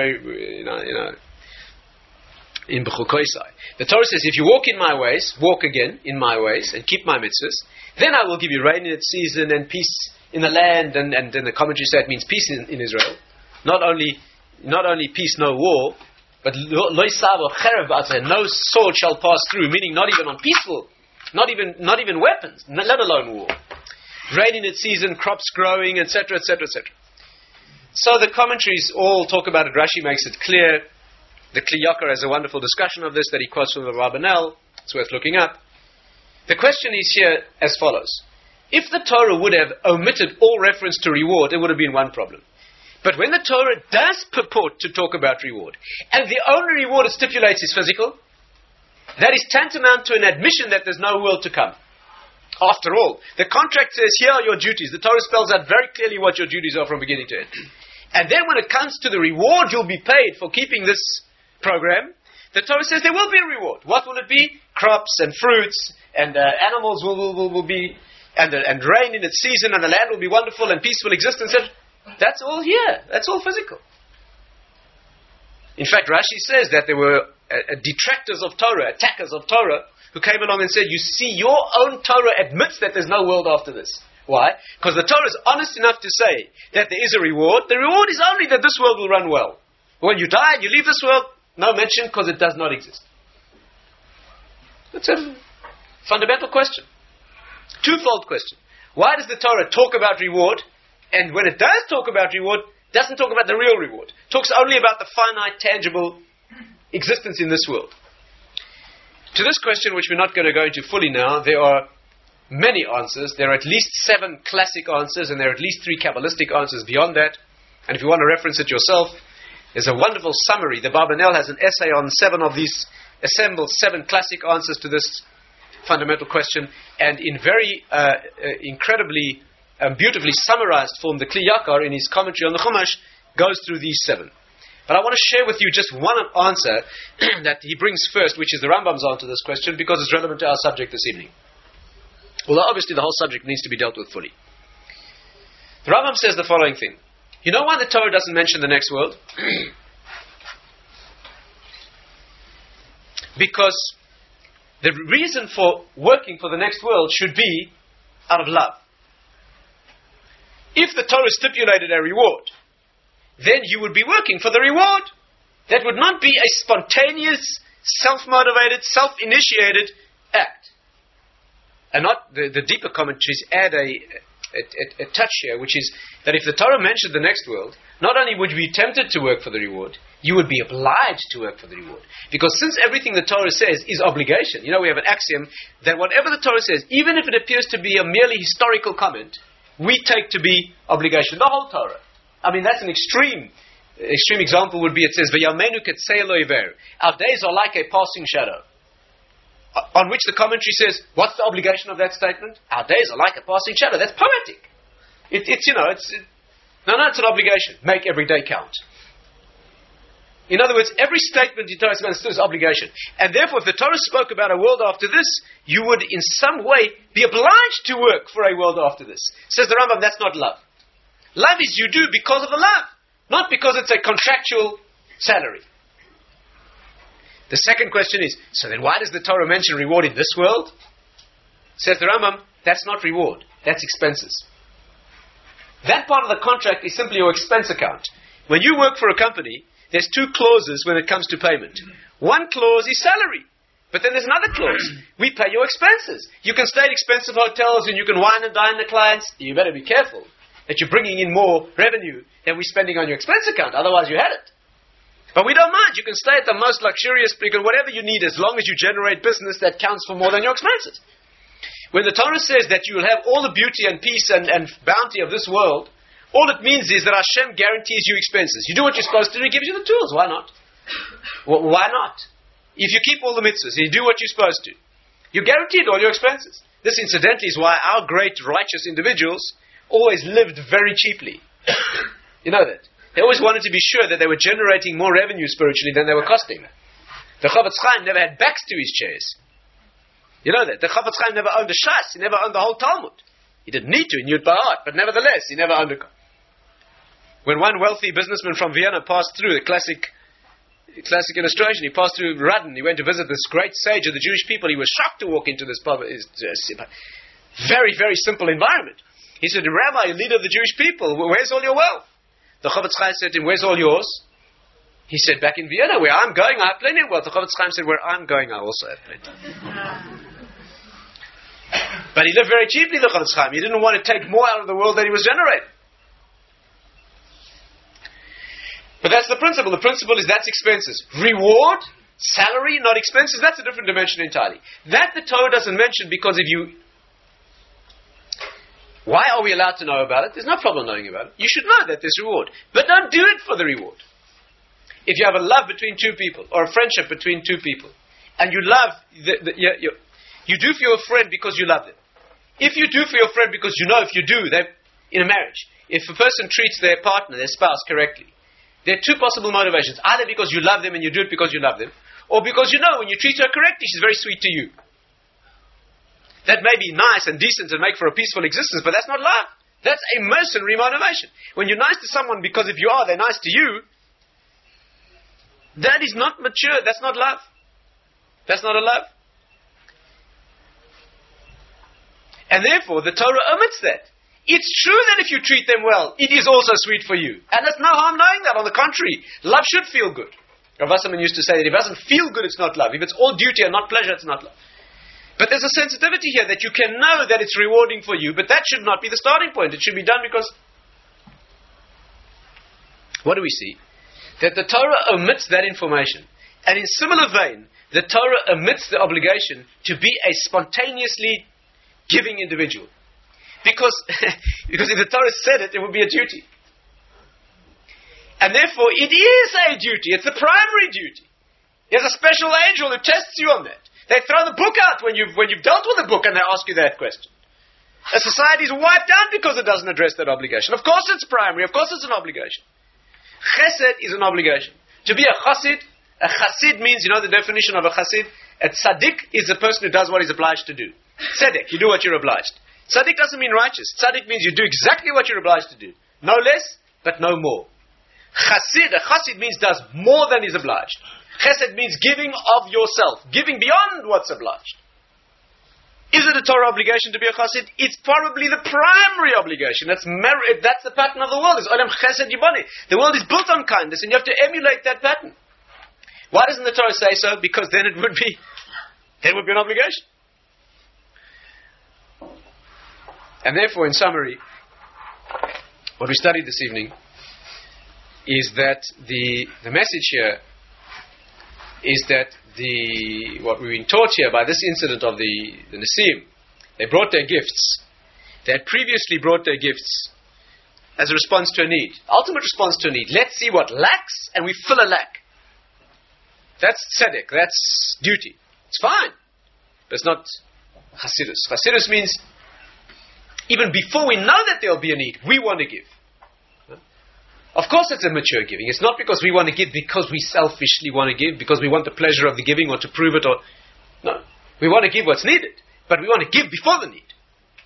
[SPEAKER 1] In B'chukoisai. The Torah says, if you walk in my ways, walk again in my ways, and keep my mitzvahs, then I will give you rain in its season and peace in the land, and then the commentary say it means peace in Israel. Not only peace, no war, but no sword shall pass through, meaning not even on peaceful, not even weapons, let alone war. Rain in its season, crops growing, etc., etc., etc. So the commentaries all talk about it. Rashi makes it clear. The Kli Yakar has a wonderful discussion of this that he quotes from the Rabbanel. It's worth looking up. The question is here as follows. If the Torah would have omitted all reference to reward, it would have been one problem. But when the Torah does purport to talk about reward, and the only reward it stipulates is physical, that is tantamount to an admission that there's no world to come. After all, the contract says, here are your duties. The Torah spells out very clearly what your duties are from beginning to end. And then when it comes to the reward you'll be paid for keeping this program, the Torah says there will be a reward. What will it be? Crops and fruits, and animals will be, and rain in its season, and the land will be wonderful and peaceful existence. That's all here. That's all physical. In fact, Rashi says that there were detractors of Torah, attackers of Torah, who came along and said, you see, your own Torah admits that there's no world after this. Why? Because the Torah is honest enough to say that there is a reward. The reward is only that this world will run well. When you die and you leave this world, no mention because it does not exist. That's a fundamental question. Twofold question. Why does the Torah talk about reward? And when it does talk about reward, it doesn't talk about the real reward. It talks only about the finite, tangible existence in this world. To this question, which we're not going to go into fully now, there are many answers. There are at least 7 classic answers, and there are at least 3 Kabbalistic answers beyond that. And if you want to reference it yourself, there's a wonderful summary. The Barbanel has an essay on 7 of these, assembled 7 classic answers to this fundamental question, and in very incredibly beautifully summarized form, the Kli Yakar, in his commentary on the Chumash, goes through these 7. But I want to share with you just one answer that he brings first, which is the Rambam's answer to this question, because it's relevant to our subject this evening. Although obviously the whole subject needs to be dealt with fully. The Rambam says the following thing. You know why the Torah doesn't mention the next world? Because the reason for working for the next world should be out of love. If the Torah stipulated a reward, then you would be working for the reward. That would not be a spontaneous, self-motivated, self-initiated act. And not the deeper commentaries add a touch here, which is that if the Torah mentioned the next world, not only would you be tempted to work for the reward, you would be obliged to work for the reward. Because since everything the Torah says is obligation, we have an axiom that whatever the Torah says, even if it appears to be a merely historical comment, we take to be obligation. The whole Torah. That's an extreme example would be, it says, V'yamenu ketzei lo iver. Our days are like a passing shadow. On which the commentary says, what's the obligation of that statement? Our days are like a passing shadow. That's poetic. It's an obligation. Make every day count. In other words, every statement the Torah is is obligation. And therefore, if the Torah spoke about a world after this, you would in some way be obliged to work for a world after this. Says the Rambam, that's not love. Love is you do because of the love, not because it's a contractual salary. The second question is, so then why does the Torah mention reward in this world? Says the Rambam, that's not reward, that's expenses. That part of the contract is simply your expense account. When you work for a company, there's 2 clauses when it comes to payment. One clause is salary, but then there's another clause. We pay your expenses. You can stay at expensive hotels and you can wine and dine the clients. You better be careful that you're bringing in more revenue than we're spending on your expense account. Otherwise you had it. But we don't mind. You can stay at the most luxurious, you can whatever you need as long as you generate business that counts for more than your expenses. When the Torah says that you will have all the beauty and peace and bounty of this world, all it means is that Hashem guarantees you expenses. You do what you're supposed to do, He gives you the tools. Why not? Why not? If you keep all the mitzvahs, you do what you're supposed to, you're guaranteed all your expenses. This, incidentally, is why our great righteous individuals always lived very cheaply. You know that. They always wanted to be sure that they were generating more revenue spiritually than they were costing. The Chofetz Chaim never had backs to his chairs. You know that. The Chofetz Chaim never owned a Shas. He never owned the whole Talmud. He didn't need to. He knew it by heart. But nevertheless, he never owned a... When one wealthy businessman from Vienna passed through, the classic illustration, he passed through Radin. He went to visit this great sage of the Jewish people. He was shocked to walk into this very, very simple environment. He said, Rabbi, leader of the Jewish people, where's all your wealth? The Chofetz Chaim said to him, where's all yours? He said, back in Vienna, where I'm going, I have plenty of wealth. The Chofetz Chaim said, where I'm going, I also have plenty. But he lived very cheaply, the Chofetz Chaim. He didn't want to take more out of the world than he was generating. But that's the principle. The principle is that's expenses. Reward, salary, not expenses, that's a different dimension entirely. That the Torah doesn't mention because if you... Why are we allowed to know about it? There's no problem knowing about it. You should know that there's reward. But don't do it for the reward. If you have a love between two people, or a friendship between two people, and you love... you do for your friend because you love them. If you do for your friend because you know if you do, in a marriage, if a person treats their partner, their spouse correctly, there are two possible motivations. Either because you love them and you do it because you love them, or because you know when you treat her correctly, she's very sweet to you. That may be nice and decent and make for a peaceful existence, but that's not love. That's a mercenary motivation. When you're nice to someone because if you are, they're nice to you, that is not mature. That's not love. That's not a love. And therefore, the Torah omits that. It's true that if you treat them well, it is also sweet for you. And there's no harm knowing that. On the contrary, love should feel good. Rav Wasserman used to say that if it doesn't feel good, it's not love. If it's all duty and not pleasure, it's not love. But there's a sensitivity here that you can know that it's rewarding for you, but that should not be the starting point. It should be done because... What do we see? That the Torah omits that information. And in similar vein, the Torah omits the obligation to be a spontaneously giving individual. Because if the Torah said it, it would be a duty. And therefore, it is a duty. It's the primary duty. There's a special angel who tests you on that. They throw the book out when you've dealt with the book and they ask you that question. A society is wiped out because it doesn't address that obligation. Of course it's primary. Of course it's an obligation. Chesed is an obligation. To be a chassid means, you know the definition of a chassid? A tzaddik is the person who does what he's obliged to do. Tzedek, you do what you're obliged. Tzaddik doesn't mean righteous. Tzaddik means you do exactly what you're obliged to do. No less, but no more. A chassid means does more than is obliged. Chesed means giving of yourself, giving beyond what's obliged. Is it a Torah obligation to be a chassid? It's probably the primary obligation. That's the pattern of the world. It's Olam Chesed Yibani. The world is built on kindness, and you have to emulate that pattern. Why doesn't the Torah say so? Because then it would be an obligation. And therefore, in summary, what we studied this evening is that the message here is that what we've been taught here by this incident of the Nesiim, they brought their gifts. They had previously brought their gifts as a response to a need. Ultimate response to a need. Let's see what lacks, and we fill a lack. That's tzedek. That's duty. It's fine. But it's not chassidus. Chassidus means even before we know that there will be a need, we want to give. Of course it's a mature giving. It's not because we want to give because we selfishly want to give, because we want the pleasure of the giving or to prove it. No. We want to give what's needed, but we want to give before the need.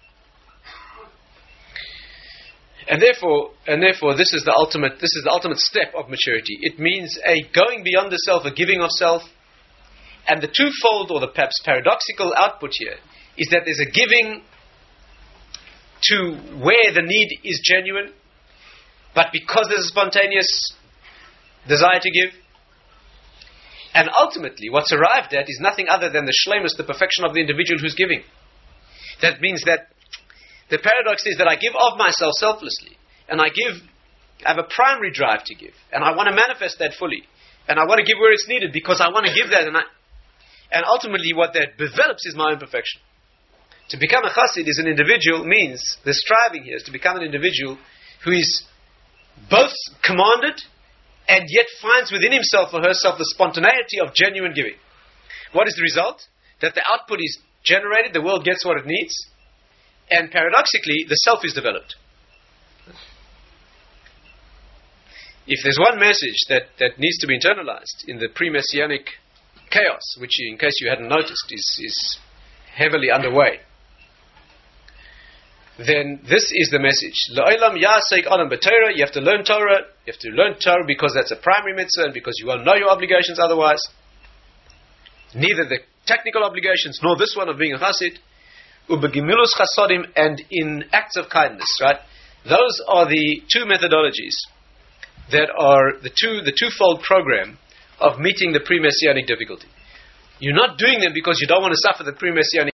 [SPEAKER 1] And therefore this is the ultimate step of maturity. It means a going beyond the self, a giving of self. And the twofold, or the perhaps paradoxical output here, is that there's a giving to where the need is genuine, but because there's a spontaneous desire to give. And ultimately, what's arrived at is nothing other than the shleimus, the perfection of the individual who's giving. That means that the paradox is that I give of myself selflessly, and I have a primary drive to give, and I want to manifest that fully, and I want to give where it's needed because I want to give that, and ultimately what that develops is my own perfection. To become a chassid is an individual, means the striving here is to become an individual who is both commanded and yet finds within himself or herself the spontaneity of genuine giving. What is the result? That the output is generated, the world gets what it needs, and paradoxically, the self is developed. if there's one message that needs to be internalized in the pre-Messianic chaos, which, in case you hadn't noticed, is heavily underway, then this is the message. La'olam ya'asek adam b'Torah. You have to learn Torah. You have to learn Torah because that's a primary mitzvah and because you won't know your obligations otherwise. Neither the technical obligations nor this one of being a chassid. Ubegimilus chasodim, and in acts of kindness, right? Those are the two methodologies that are the twofold program of meeting the pre-Messianic difficulty. You're not doing them because you don't want to suffer the pre-Messianic